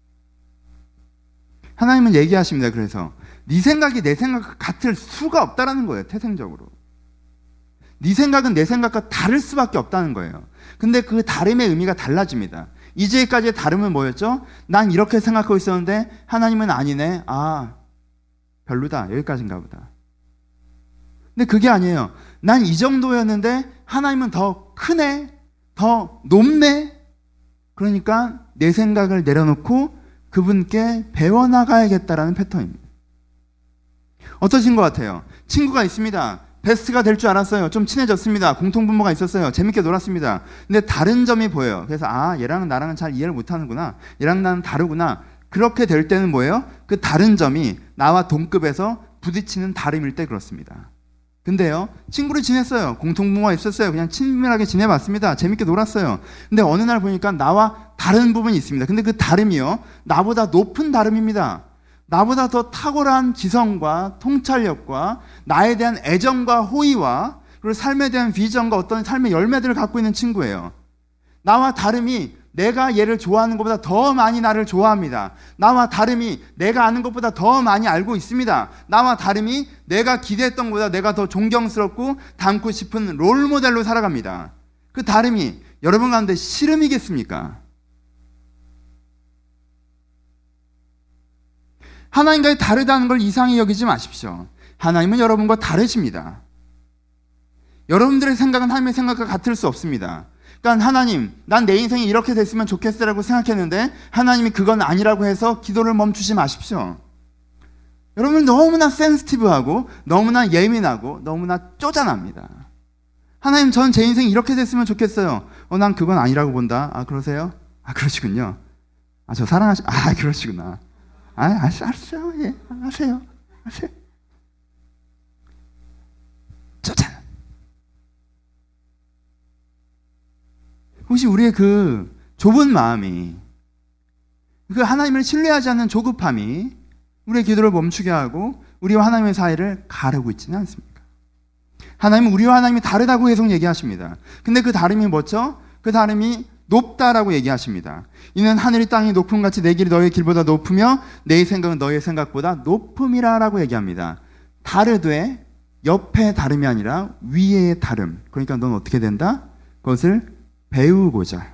하나님은 얘기하십니다. 그래서 네 생각이 내 생각과 같을 수가 없다라는 거예요. 태생적으로. 네 생각은 내 생각과 다를 수밖에 없다는 거예요. 근데 그 다름의 의미가 달라집니다. 이제까지의 다름은 뭐였죠? 난 이렇게 생각하고 있었는데 하나님은 아니네. 아, 별로다. 여기까지인가 보다. 근데 그게 아니에요. 난 이 정도였는데 하나님은 더 크네. 더 높네. 그러니까 내 생각을 내려놓고 그분께 배워나가야겠다라는 패턴입니다. 어떠신 것 같아요? 친구가 있습니다. 베스트가 될 줄 알았어요. 좀 친해졌습니다. 공통분모가 있었어요. 재밌게 놀았습니다. 근데 다른 점이 보여요. 그래서 아, 얘랑은 나랑은 잘 이해를 못하는구나. 얘랑 나는 다르구나. 그렇게 될 때는 뭐예요? 그 다른 점이 나와 동급에서 부딪히는 다름일 때 그렇습니다. 근데요, 친구를 지냈어요. 공통분모가 있었어요. 그냥 친밀하게 지내봤습니다. 재밌게 놀았어요. 근데 어느 날 보니까 나와 다른 부분이 있습니다. 근데 그 다름이요, 나보다 높은 다름입니다. 나보다 더 탁월한 지성과 통찰력과 나에 대한 애정과 호의와 그리고 삶에 대한 비전과 어떤 삶의 열매들을 갖고 있는 친구예요. 나와 다름이 내가 얘를 좋아하는 것보다 더 많이 나를 좋아합니다. 나와 다름이 내가 아는 것보다 더 많이 알고 있습니다. 나와 다름이 내가 기대했던 것보다 내가 더 존경스럽고 닮고 싶은 롤모델로 살아갑니다. 그 다름이 여러분 가운데 씨름이겠습니까? 하나님과의 다르다는 걸 이상히 여기지 마십시오. 하나님은 여러분과 다르십니다. 여러분들의 생각은 하나님의 생각과 같을 수 없습니다. 그러니까 하나님, 난 내 인생이 이렇게 됐으면 좋겠어라고 생각했는데 하나님이 그건 아니라고 해서 기도를 멈추지 마십시오. 여러분 너무나 센시티브하고 너무나 예민하고 너무나 쪼잔합니다. 하나님, 전 제 인생이 이렇게 됐으면 좋겠어요. 어, 난 그건 아니라고 본다. 아, 그러세요? 아, 그러시군요. 아, 저 사랑하시, 아, 그러시구나. 아, 알았어요. 예, 하세요. 하세요. 쪼잔. 혹시 우리의 그 좁은 마음이, 그 하나님을 신뢰하지 않는 조급함이 우리의 기도를 멈추게 하고 우리와 하나님의 사이를 가르고 있지는 않습니까? 하나님은 우리와 하나님이 다르다고 계속 얘기하십니다. 근데 그 다름이 뭐죠? 그 다름이 높다라고 얘기하십니다. 이는 하늘이 땅이 높음 같이 내 길이 너의 길보다 높으며 내 생각은 너의 생각보다 높음이라 라고 얘기합니다. 다르되 옆의 다름이 아니라 위의 다름. 그러니까 넌 어떻게 된다? 그것을 배우고자,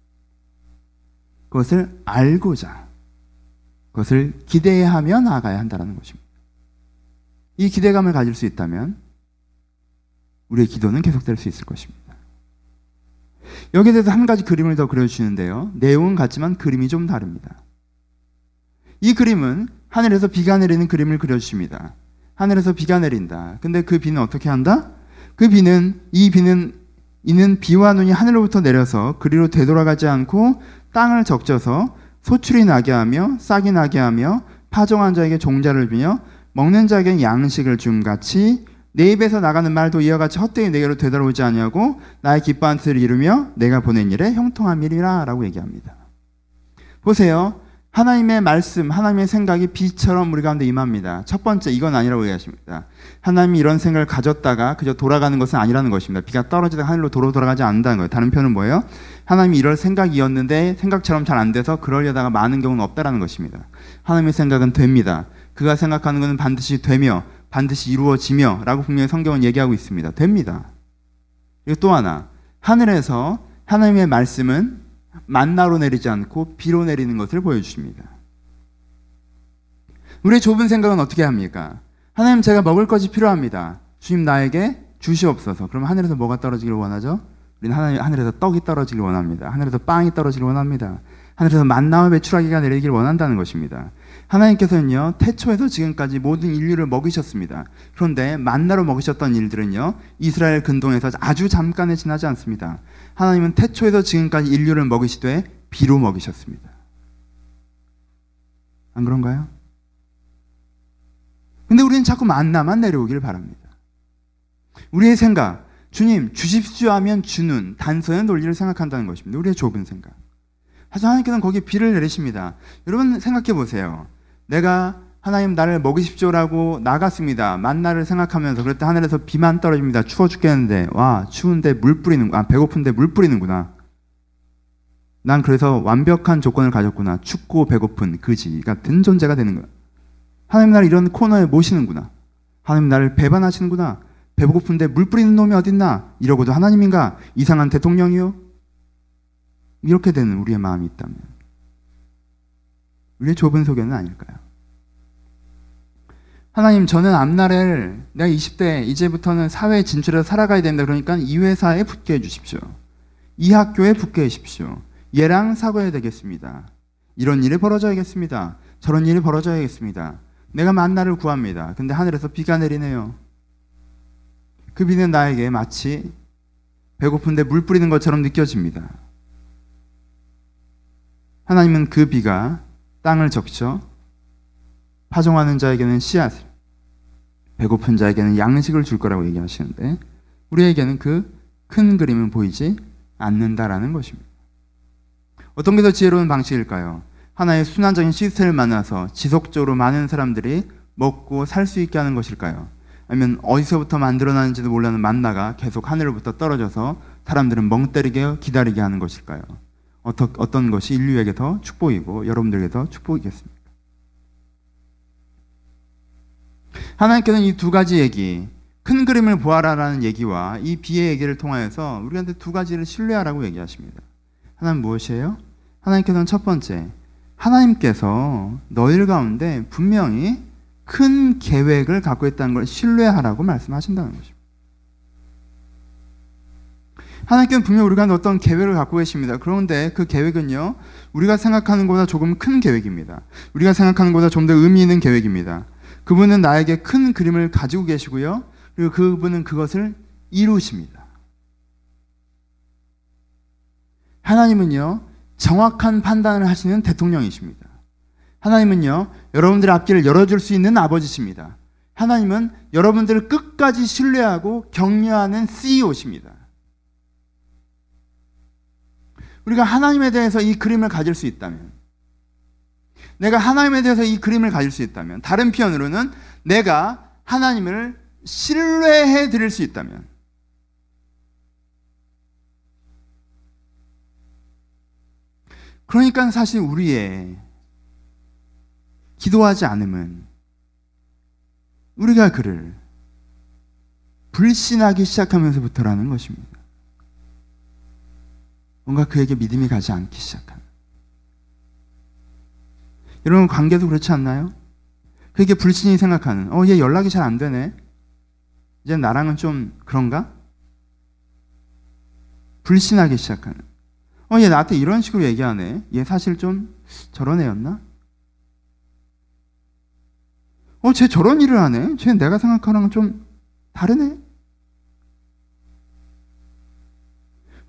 그것을 알고자, 그것을 기대하며 나아가야 한다는 것입니다. 이 기대감을 가질 수 있다면 우리의 기도는 계속될 수 있을 것입니다. 여기에 대해서 한 가지 그림을 더 그려주시는데요. 내용은 같지만 그림이 좀 다릅니다. 이 그림은 하늘에서 비가 내리는 그림을 그려주십니다. 하늘에서 비가 내린다. 근데 그 비는 어떻게 한다? 그 비는, 이 비는 이는 비와 눈이 하늘로부터 내려서 그리로 되돌아가지 않고 땅을 적셔서 소출이 나게 하며 싹이 나게 하며 파종한 자에게 종자를 주며 먹는 자에게 양식을 줌같이 내 입에서 나가는 말도 이와 같이 헛되이 내게로 되돌아오지 아니하고 나의 기뻐하는 뜻을 이루며 내가 보낸 일에 형통함이리라 라고 얘기합니다. 보세요. 하나님의 말씀, 하나님의 생각이 비처럼 우리 가운데 임합니다. 첫 번째, 이건 아니라고 얘기하십니다. 하나님이 이런 생각을 가졌다가 그저 돌아가는 것은 아니라는 것입니다. 비가 떨어지다가 하늘로 도로 돌아가지 않는다는 거예요. 다른 표현은 뭐예요? 하나님이 이럴 생각이었는데 생각처럼 잘 안 돼서 그러려다가 많은 경우는 없다라는 것입니다. 하나님의 생각은 됩니다. 그가 생각하는 것은 반드시 되며 반드시 이루어지며 라고 분명히 성경은 얘기하고 있습니다. 됩니다. 그리고 또 하나, 하늘에서 하나님의 말씀은 만나로 내리지 않고 비로 내리는 것을 보여주십니다. 우리의 좁은 생각은 어떻게 합니까? 하나님, 제가 먹을 것이 필요합니다. 주님, 나에게 주시옵소서. 그럼 하늘에서 뭐가 떨어지기를 원하죠? 우리는 하나님, 하늘에서 떡이 떨어지기를 원합니다. 하늘에서 빵이 떨어지기를 원합니다. 하늘에서 만나와 메추라기가 내리기를 원한다는 것입니다. 하나님께서는요, 태초에서 지금까지 모든 인류를 먹이셨습니다. 그런데 만나로 먹이셨던 일들은요, 이스라엘 근동에서 아주 잠깐에 지나지 않습니다. 하나님은 태초에서 지금까지 인류를 먹이시되 비로 먹이셨습니다. 안 그런가요? 근데 우리는 자꾸 만나만 내려오기를 바랍니다. 우리의 생각, 주님 주십시오 하면 주는 단서의 논리를 생각한다는 것입니다. 우리의 좁은 생각. 하지만 하나님께서는 거기에 비를 내리십니다. 여러분 생각해 보세요. 내가 하나님 나를 먹이십시오라고 나갔습니다. 만나를 생각하면서 그럴 때 하늘에서 비만 떨어집니다. 추워 죽겠는데 와 추운데 물 뿌리는 아 배고픈데 물 뿌리는구나. 난 그래서 완벽한 조건을 가졌구나. 춥고 배고픈 그지 같은 존재가 되는 거야. 하나님 나를 이런 코너에 모시는구나. 하나님 나를 배반하시는구나. 배고픈데 물 뿌리는 놈이 어딨나. 이러고도 하나님인가. 이상한 대통령이요. 이렇게 되는 우리의 마음이 있다면 우리의 좁은 소견은 아닐까요? 하나님, 저는 앞날을 내가 이십 대 이제부터는 사회에 진출해서 살아가야 된다. 그러니까 이 회사에 붙게 해주십시오. 이 학교에 붙게 해주십시오. 얘랑 사귀어야 되겠습니다. 이런 일이 벌어져야겠습니다. 저런 일이 벌어져야겠습니다. 내가 만나를 구합니다. 근데 하늘에서 비가 내리네요. 그 비는 나에게 마치 배고픈데 물 뿌리는 것처럼 느껴집니다. 하나님은 그 비가 땅을 적셔 파종하는 자에게는 씨앗을, 배고픈 자에게는 양식을 줄 거라고 얘기하시는데 우리에게는 그 큰 그림은 보이지 않는다라는 것입니다. 어떤 게 더 지혜로운 방식일까요? 하나의 순환적인 시스템을 만나서 지속적으로 많은 사람들이 먹고 살 수 있게 하는 것일까요? 아니면 어디서부터 만들어나는지도 몰라는 만나가 계속 하늘로부터 떨어져서 사람들은 멍 때리게 기다리게 하는 것일까요? 어떤, 어떤 것이 인류에게 더 축복이고 여러분들에게 더 축복이겠습니까? 하나님께서는 이 두 가지 얘기, 큰 그림을 보아라라는 얘기와 이 비의 얘기를 통하여서 우리한테 두 가지를 신뢰하라고 얘기하십니다. 하나는 무엇이에요? 하나님께서는 첫 번째, 하나님께서 너희들 가운데 분명히 큰 계획을 갖고 있다는 걸 신뢰하라고 말씀하신다는 것입니다. 하나님께서는 분명히 우리가 어떤 계획을 갖고 계십니다. 그런데 그 계획은요, 우리가 생각하는 것보다 조금 큰 계획입니다. 우리가 생각하는 것보다 좀 더 의미 있는 계획입니다. 그분은 나에게 큰 그림을 가지고 계시고요. 그리고 그분은 그것을 이루십니다. 하나님은요, 정확한 판단을 하시는 대통령이십니다. 하나님은요, 여러분들의 앞길을 열어줄 수 있는 아버지십니다. 하나님은 여러분들을 끝까지 신뢰하고 격려하는 씨이오십니다. 우리가 하나님에 대해서 이 그림을 가질 수 있다면, 내가 하나님에 대해서 이 그림을 가질 수 있다면, 다른 표현으로는 내가 하나님을 신뢰해 드릴 수 있다면, 그러니까 사실 우리의 기도하지 않음은 우리가 그를 불신하기 시작하면서부터라는 것입니다. 뭔가 그에게 믿음이 가지 않기 시작하는. 여러분 관계도 그렇지 않나요? 그에게 불신이 생각하는, 어, 얘 연락이 잘 안 되네. 이제 나랑은 좀 그런가? 불신하기 시작하는. 어, 얘 나한테 이런 식으로 얘기하네. 얘 사실 좀 저런 애였나? 어, 쟤 저런 일을 하네. 쟤 내가 생각하는 건 좀 다르네.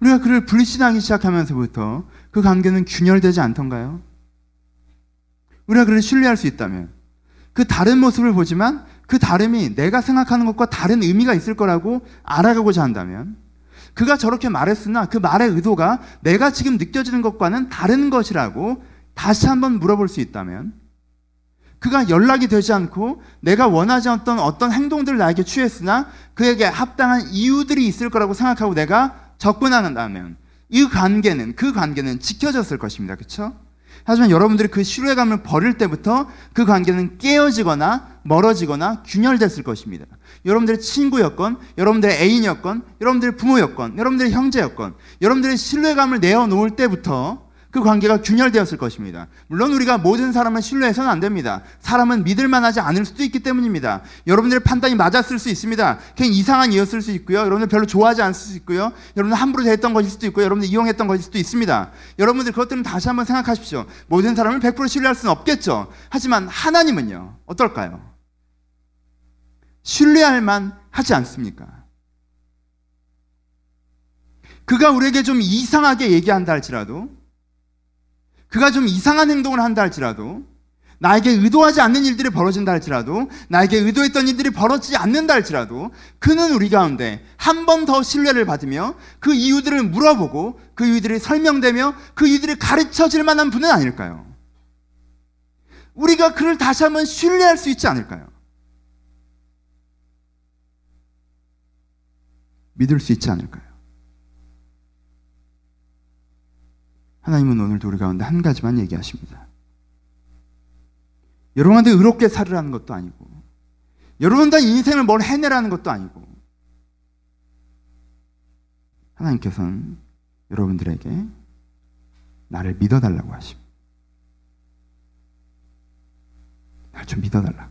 우리가 그를 불신하기 시작하면서부터 그 관계는 균열되지 않던가요? 우리가 그를 신뢰할 수 있다면, 그 다른 모습을 보지만 그 다름이 내가 생각하는 것과 다른 의미가 있을 거라고 알아가고자 한다면, 그가 저렇게 말했으나 그 말의 의도가 내가 지금 느껴지는 것과는 다른 것이라고 다시 한번 물어볼 수 있다면, 그가 연락이 되지 않고 내가 원하지 않던 어떤 행동들을 나에게 취했으나 그에게 합당한 이유들이 있을 거라고 생각하고 내가 접근한다면 이 관계는, 그 관계는 지켜졌을 것입니다. 그렇죠? 하지만 여러분들이 그 신뢰감을 버릴 때부터 그 관계는 깨어지거나 멀어지거나 균열됐을 것입니다. 여러분들의 친구였건, 여러분들의 애인이었건, 여러분들의 부모였건, 여러분들의 형제였건, 여러분들의 신뢰감을 내어놓을 때부터 그 관계가 균열되었을 것입니다. 물론 우리가 모든 사람을 신뢰해서는 안 됩니다. 사람은 믿을만하지 않을 수도 있기 때문입니다. 여러분들의 판단이 맞았을 수 있습니다. 그냥 이상한 이였을 수 있고요. 여러분들 별로 좋아하지 않을 수 있고요. 여러분들 함부로 대했던 것일 수도 있고요. 여러분들 이용했던 것일 수도 있습니다. 여러분들 그것들은 다시 한번 생각하십시오. 모든 사람을 백 퍼센트 신뢰할 수는 없겠죠. 하지만 하나님은요, 어떨까요? 신뢰할 만 하지 않습니까? 그가 우리에게 좀 이상하게 얘기한다 할지라도, 그가 좀 이상한 행동을 한다 할지라도, 나에게 의도하지 않는 일들이 벌어진다 할지라도, 나에게 의도했던 일들이 벌어지지 않는다 할지라도 그는 우리 가운데 한 번 더 신뢰를 받으며 그 이유들을 물어보고 그 이유들이 설명되며 그 이유들이 가르쳐질 만한 분은 아닐까요? 우리가 그를 다시 한번 신뢰할 수 있지 않을까요? 믿을 수 있지 않을까요? 하나님은 오늘도 우리 가운데 한 가지만 얘기하십니다. 여러분한테 의롭게 살으라는 것도 아니고, 여러분들 인생을 뭘 해내라는 것도 아니고, 하나님께서는 여러분들에게 나를 믿어달라고 하십니다. 날 좀 믿어달라고.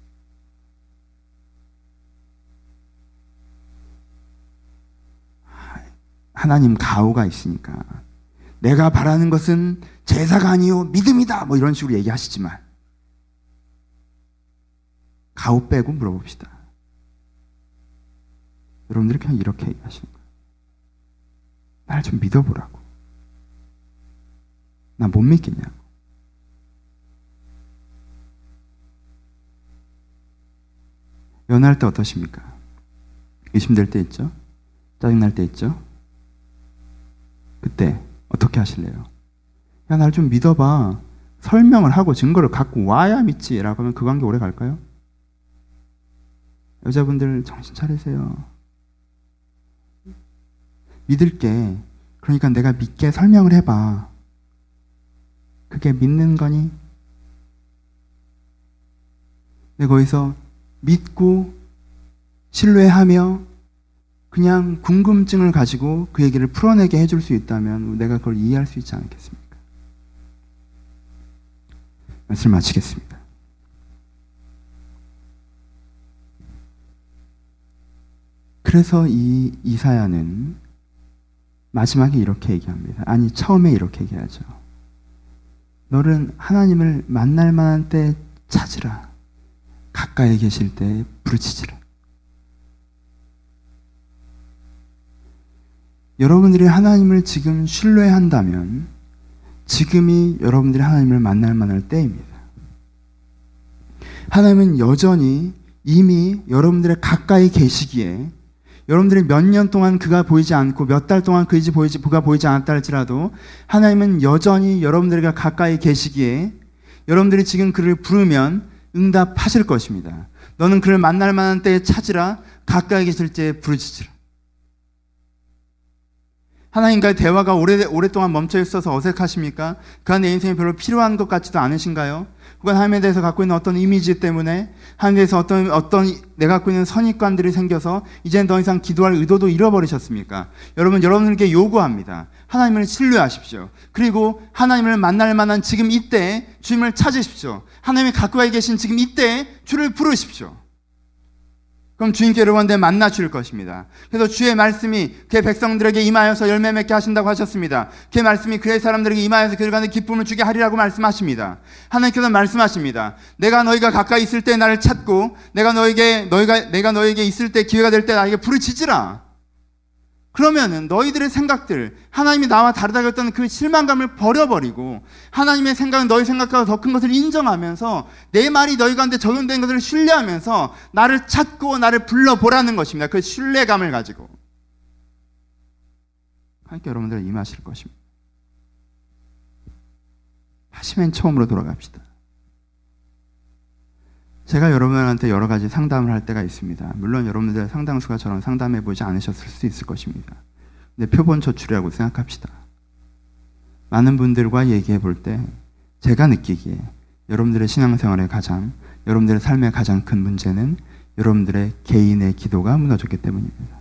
하나님 가호가 있으니까 내가 바라는 것은 제사가 아니요 믿음이다, 뭐 이런 식으로 얘기하시지만 가호 빼고 물어봅시다. 여러분들이 그냥 이렇게 얘기하시는 거예요. 날 좀 믿어보라고. 나 못 믿겠냐고. 연애할 때 어떠십니까? 의심될 때 있죠? 짜증날 때 있죠? 그때 어떻게 하실래요? 야, 날 좀 믿어봐. 설명을 하고 증거를 갖고 와야 믿지 라고 하면 그 관계 오래 갈까요? 여자분들 정신 차리세요. 믿을게. 그러니까 내가 믿게 설명을 해봐. 그게 믿는 거니? 내가 거기서 믿고 신뢰하며 그냥 궁금증을 가지고 그 얘기를 풀어내게 해줄 수 있다면 내가 그걸 이해할 수 있지 않겠습니까? 말씀 마치겠습니다. 그래서 이 이사야는 마지막에 이렇게 얘기합니다. 아니, 처음에 이렇게 얘기하죠. 너는 하나님을 만날 만한 때 찾으라. 가까이 계실 때 부르짖으라. 여러분들이 하나님을 지금 신뢰한다면 지금이 여러분들이 하나님을 만날 만할 때입니다. 하나님은 여전히 이미 여러분들의 가까이 계시기에, 여러분들이 몇 년 동안 그가 보이지 않고 몇 달 동안 그이지 보이지 그가 보이지 않았다 할지라도 하나님은 여전히 여러분들과 가까이 계시기에 여러분들이 지금 그를 부르면 응답하실 것입니다. 너는 그를 만날 만한 때에 찾으라. 가까이 계실 때에 부르짖으라. 하나님과의 대화가 오래, 오랫동안 멈춰 있어서 어색하십니까? 그가 내 인생에 별로 필요한 것 같지도 않으신가요? 혹은 하나님에 대해서 갖고 있는 어떤 이미지 때문에, 하나님에 대해서 어떤, 어떤 내가 갖고 있는 선입관들이 생겨서 이제는 더 이상 기도할 의도도 잃어버리셨습니까? 여러분, 여러분들께 요구합니다. 하나님을 신뢰하십시오. 그리고 하나님을 만날 만한 지금 이때에 주님을 찾으십시오. 하나님이 가까이 계신 지금 이때에 주를 부르십시오. 그럼 주님께 여러분들 만나 주실 것입니다. 그래서 주의 말씀이 그의 백성들에게 임하여서 열매 맺게 하신다고 하셨습니다. 그의 말씀이 그의 사람들에게 임하여서 그들 가운데 기쁨을 주게 하리라고 말씀하십니다. 하나님께서 말씀하십니다. 내가 너희가 가까이 있을 때 나를 찾고 내가 너에게 너희가 내가 너에게 있을 때 기회가 될 때 나에게 부르짖으라. 그러면은 너희들의 생각들, 하나님이 나와 다르다고 했던 그 실망감을 버려버리고 하나님의 생각은 너희 생각보다 더 큰 것을 인정하면서 내 말이 너희 가운데 적용된 것을 신뢰하면서 나를 찾고 나를 불러보라는 것입니다. 그 신뢰감을 가지고 하나님께 여러분들 임하실 것입니다. 다시 맨 처음으로 돌아갑시다. 제가 여러분들한테 여러 가지 상담을 할 때가 있습니다. 물론 여러분들의 상당수가 저런 상담해 보지 않으셨을 수도 있을 것입니다. 근데 표본 저출이라고 생각합시다. 많은 분들과 얘기해 볼 때 제가 느끼기에 여러분들의 신앙생활의 가장, 여러분들의 삶의 가장 큰 문제는 여러분들의 개인의 기도가 무너졌기 때문입니다.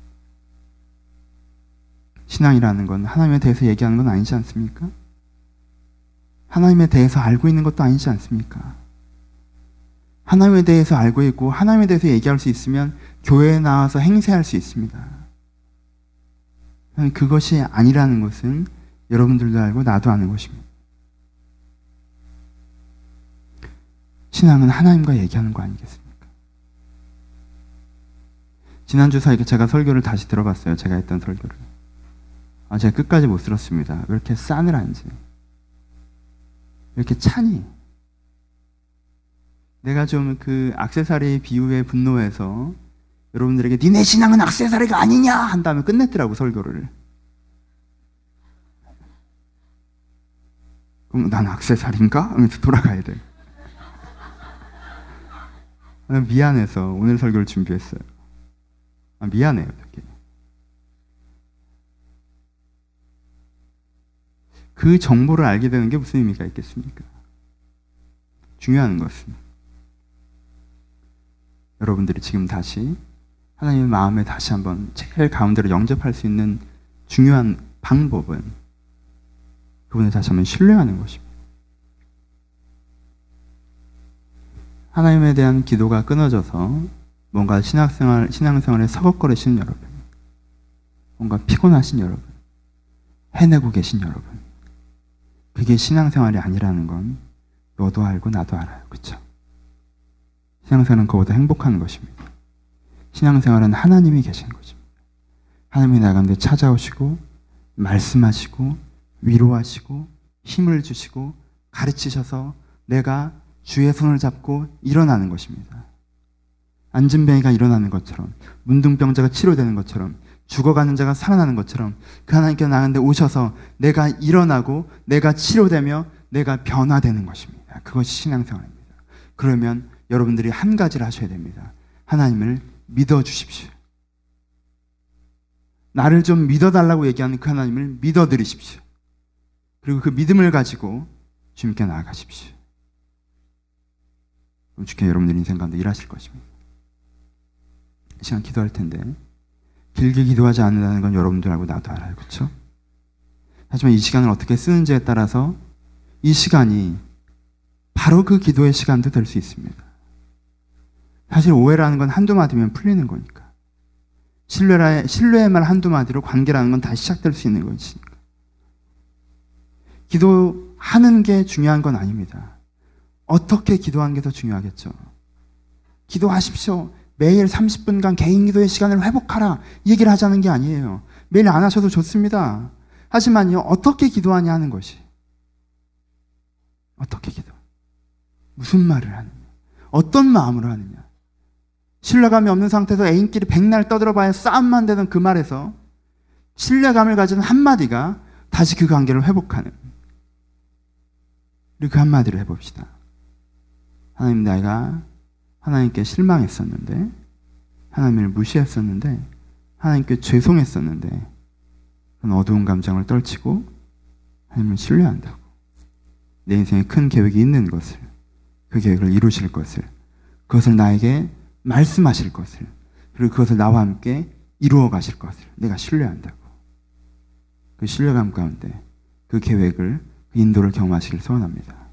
신앙이라는 건 하나님에 대해서 얘기하는 건 아니지 않습니까? 하나님에 대해서 알고 있는 것도 아니지 않습니까? 하나님에 대해서 알고 있고 하나님에 대해서 얘기할 수 있으면 교회에 나와서 행세할 수 있습니다. 그것이 아니라는 것은 여러분들도 알고 나도 아는 것입니다. 신앙은 하나님과 얘기하는 거 아니겠습니까? 지난주 사이에 제가 설교를 다시 들어봤어요. 제가 했던 설교를. 아, 제가 끝까지 못 들었습니다. 왜 이렇게 싸늘한지. 왜 이렇게 차니? 내가 좀 그 액세서리 비유에 분노해서 여러분들에게 니네 신앙은 액세서리가 아니냐 한 다음에 끝냈더라고 설교를. 그럼 난 액세서리인가? 하면서 돌아가야 돼. 미안해서 오늘 설교를 준비했어요. 아, 미안해요. 되게. 그 정보를 알게 되는 게 무슨 의미가 있겠습니까? 중요한 것은 여러분들이 지금 다시 하나님의 마음에 다시 한번 제일 가운데로 영접할 수 있는 중요한 방법은 그분을 다시 한번 신뢰하는 것입니다. 하나님에 대한 기도가 끊어져서 뭔가 신앙생활, 신앙생활에 서걱거리신 여러분, 뭔가 피곤하신 여러분, 해내고 계신 여러분, 그게 신앙생활이 아니라는 건 너도 알고 나도 알아요. 그렇죠? 신앙생활은 그보다 행복한 것입니다. 신앙생활은 하나님이 계신 것입니다. 하나님이 나 가운데 찾아오시고 말씀하시고 위로하시고 힘을 주시고 가르치셔서 내가 주의 손을 잡고 일어나는 것입니다. 안진뱅이가 일어나는 것처럼, 문둥병자가 치료되는 것처럼, 죽어가는 자가 살아나는 것처럼 그 하나님께서 나한테 오셔서 내가 일어나고 내가 치료되며 내가 변화되는 것입니다. 그것이 신앙생활입니다. 그러면 여러분들이 한 가지를 하셔야 됩니다. 하나님을 믿어주십시오. 나를 좀 믿어달라고 얘기하는 그 하나님을 믿어드리십시오. 그리고 그 믿음을 가지고 주님께 나아가십시오. 그럼 주께 여러분들 인생 가운데 일하실 것입니다. 이 시간 기도할 텐데 길게 기도하지 않는다는 건 여러분들 알고 나도 알아요. 그렇죠? 하지만 이 시간을 어떻게 쓰는지에 따라서 이 시간이 바로 그 기도의 시간도 될 수 있습니다. 사실 오해라는 건 한두 마디면 풀리는 거니까. 신뢰라, 신뢰의 말 한두 마디로 관계라는 건 다시 시작될 수 있는 것이니까. 기도하는 게 중요한 건 아닙니다. 어떻게 기도하는 게 더 중요하겠죠. 기도하십시오. 매일 삼십 분간 개인 기도의 시간을 회복하라. 이 얘기를 하자는 게 아니에요. 매일 안 하셔도 좋습니다. 하지만요, 어떻게 기도하냐 하는 것이. 어떻게 기도? 무슨 말을 하느냐? 어떤 마음으로 하느냐? 신뢰감이 없는 상태에서 애인끼리 백날 떠들어봐야 싸움만 되는 그 말에서 신뢰감을 가지는 한마디가 다시 그 관계를 회복하는. 그리고 그 한마디를 해봅시다. 하나님, 내가 하나님께 실망했었는데, 하나님을 무시했었는데, 하나님께 죄송했었는데, 그런 어두운 감정을 떨치고 하나님을 신뢰한다고. 내 인생에 큰 계획이 있는 것을, 그 계획을 이루실 것을, 그것을 나에게 말씀하실 것을, 그리고 그것을 나와 함께 이루어 가실 것을 내가 신뢰한다고. 그 신뢰감 가운데 그 계획을, 그 인도를 경험하시길 소원합니다.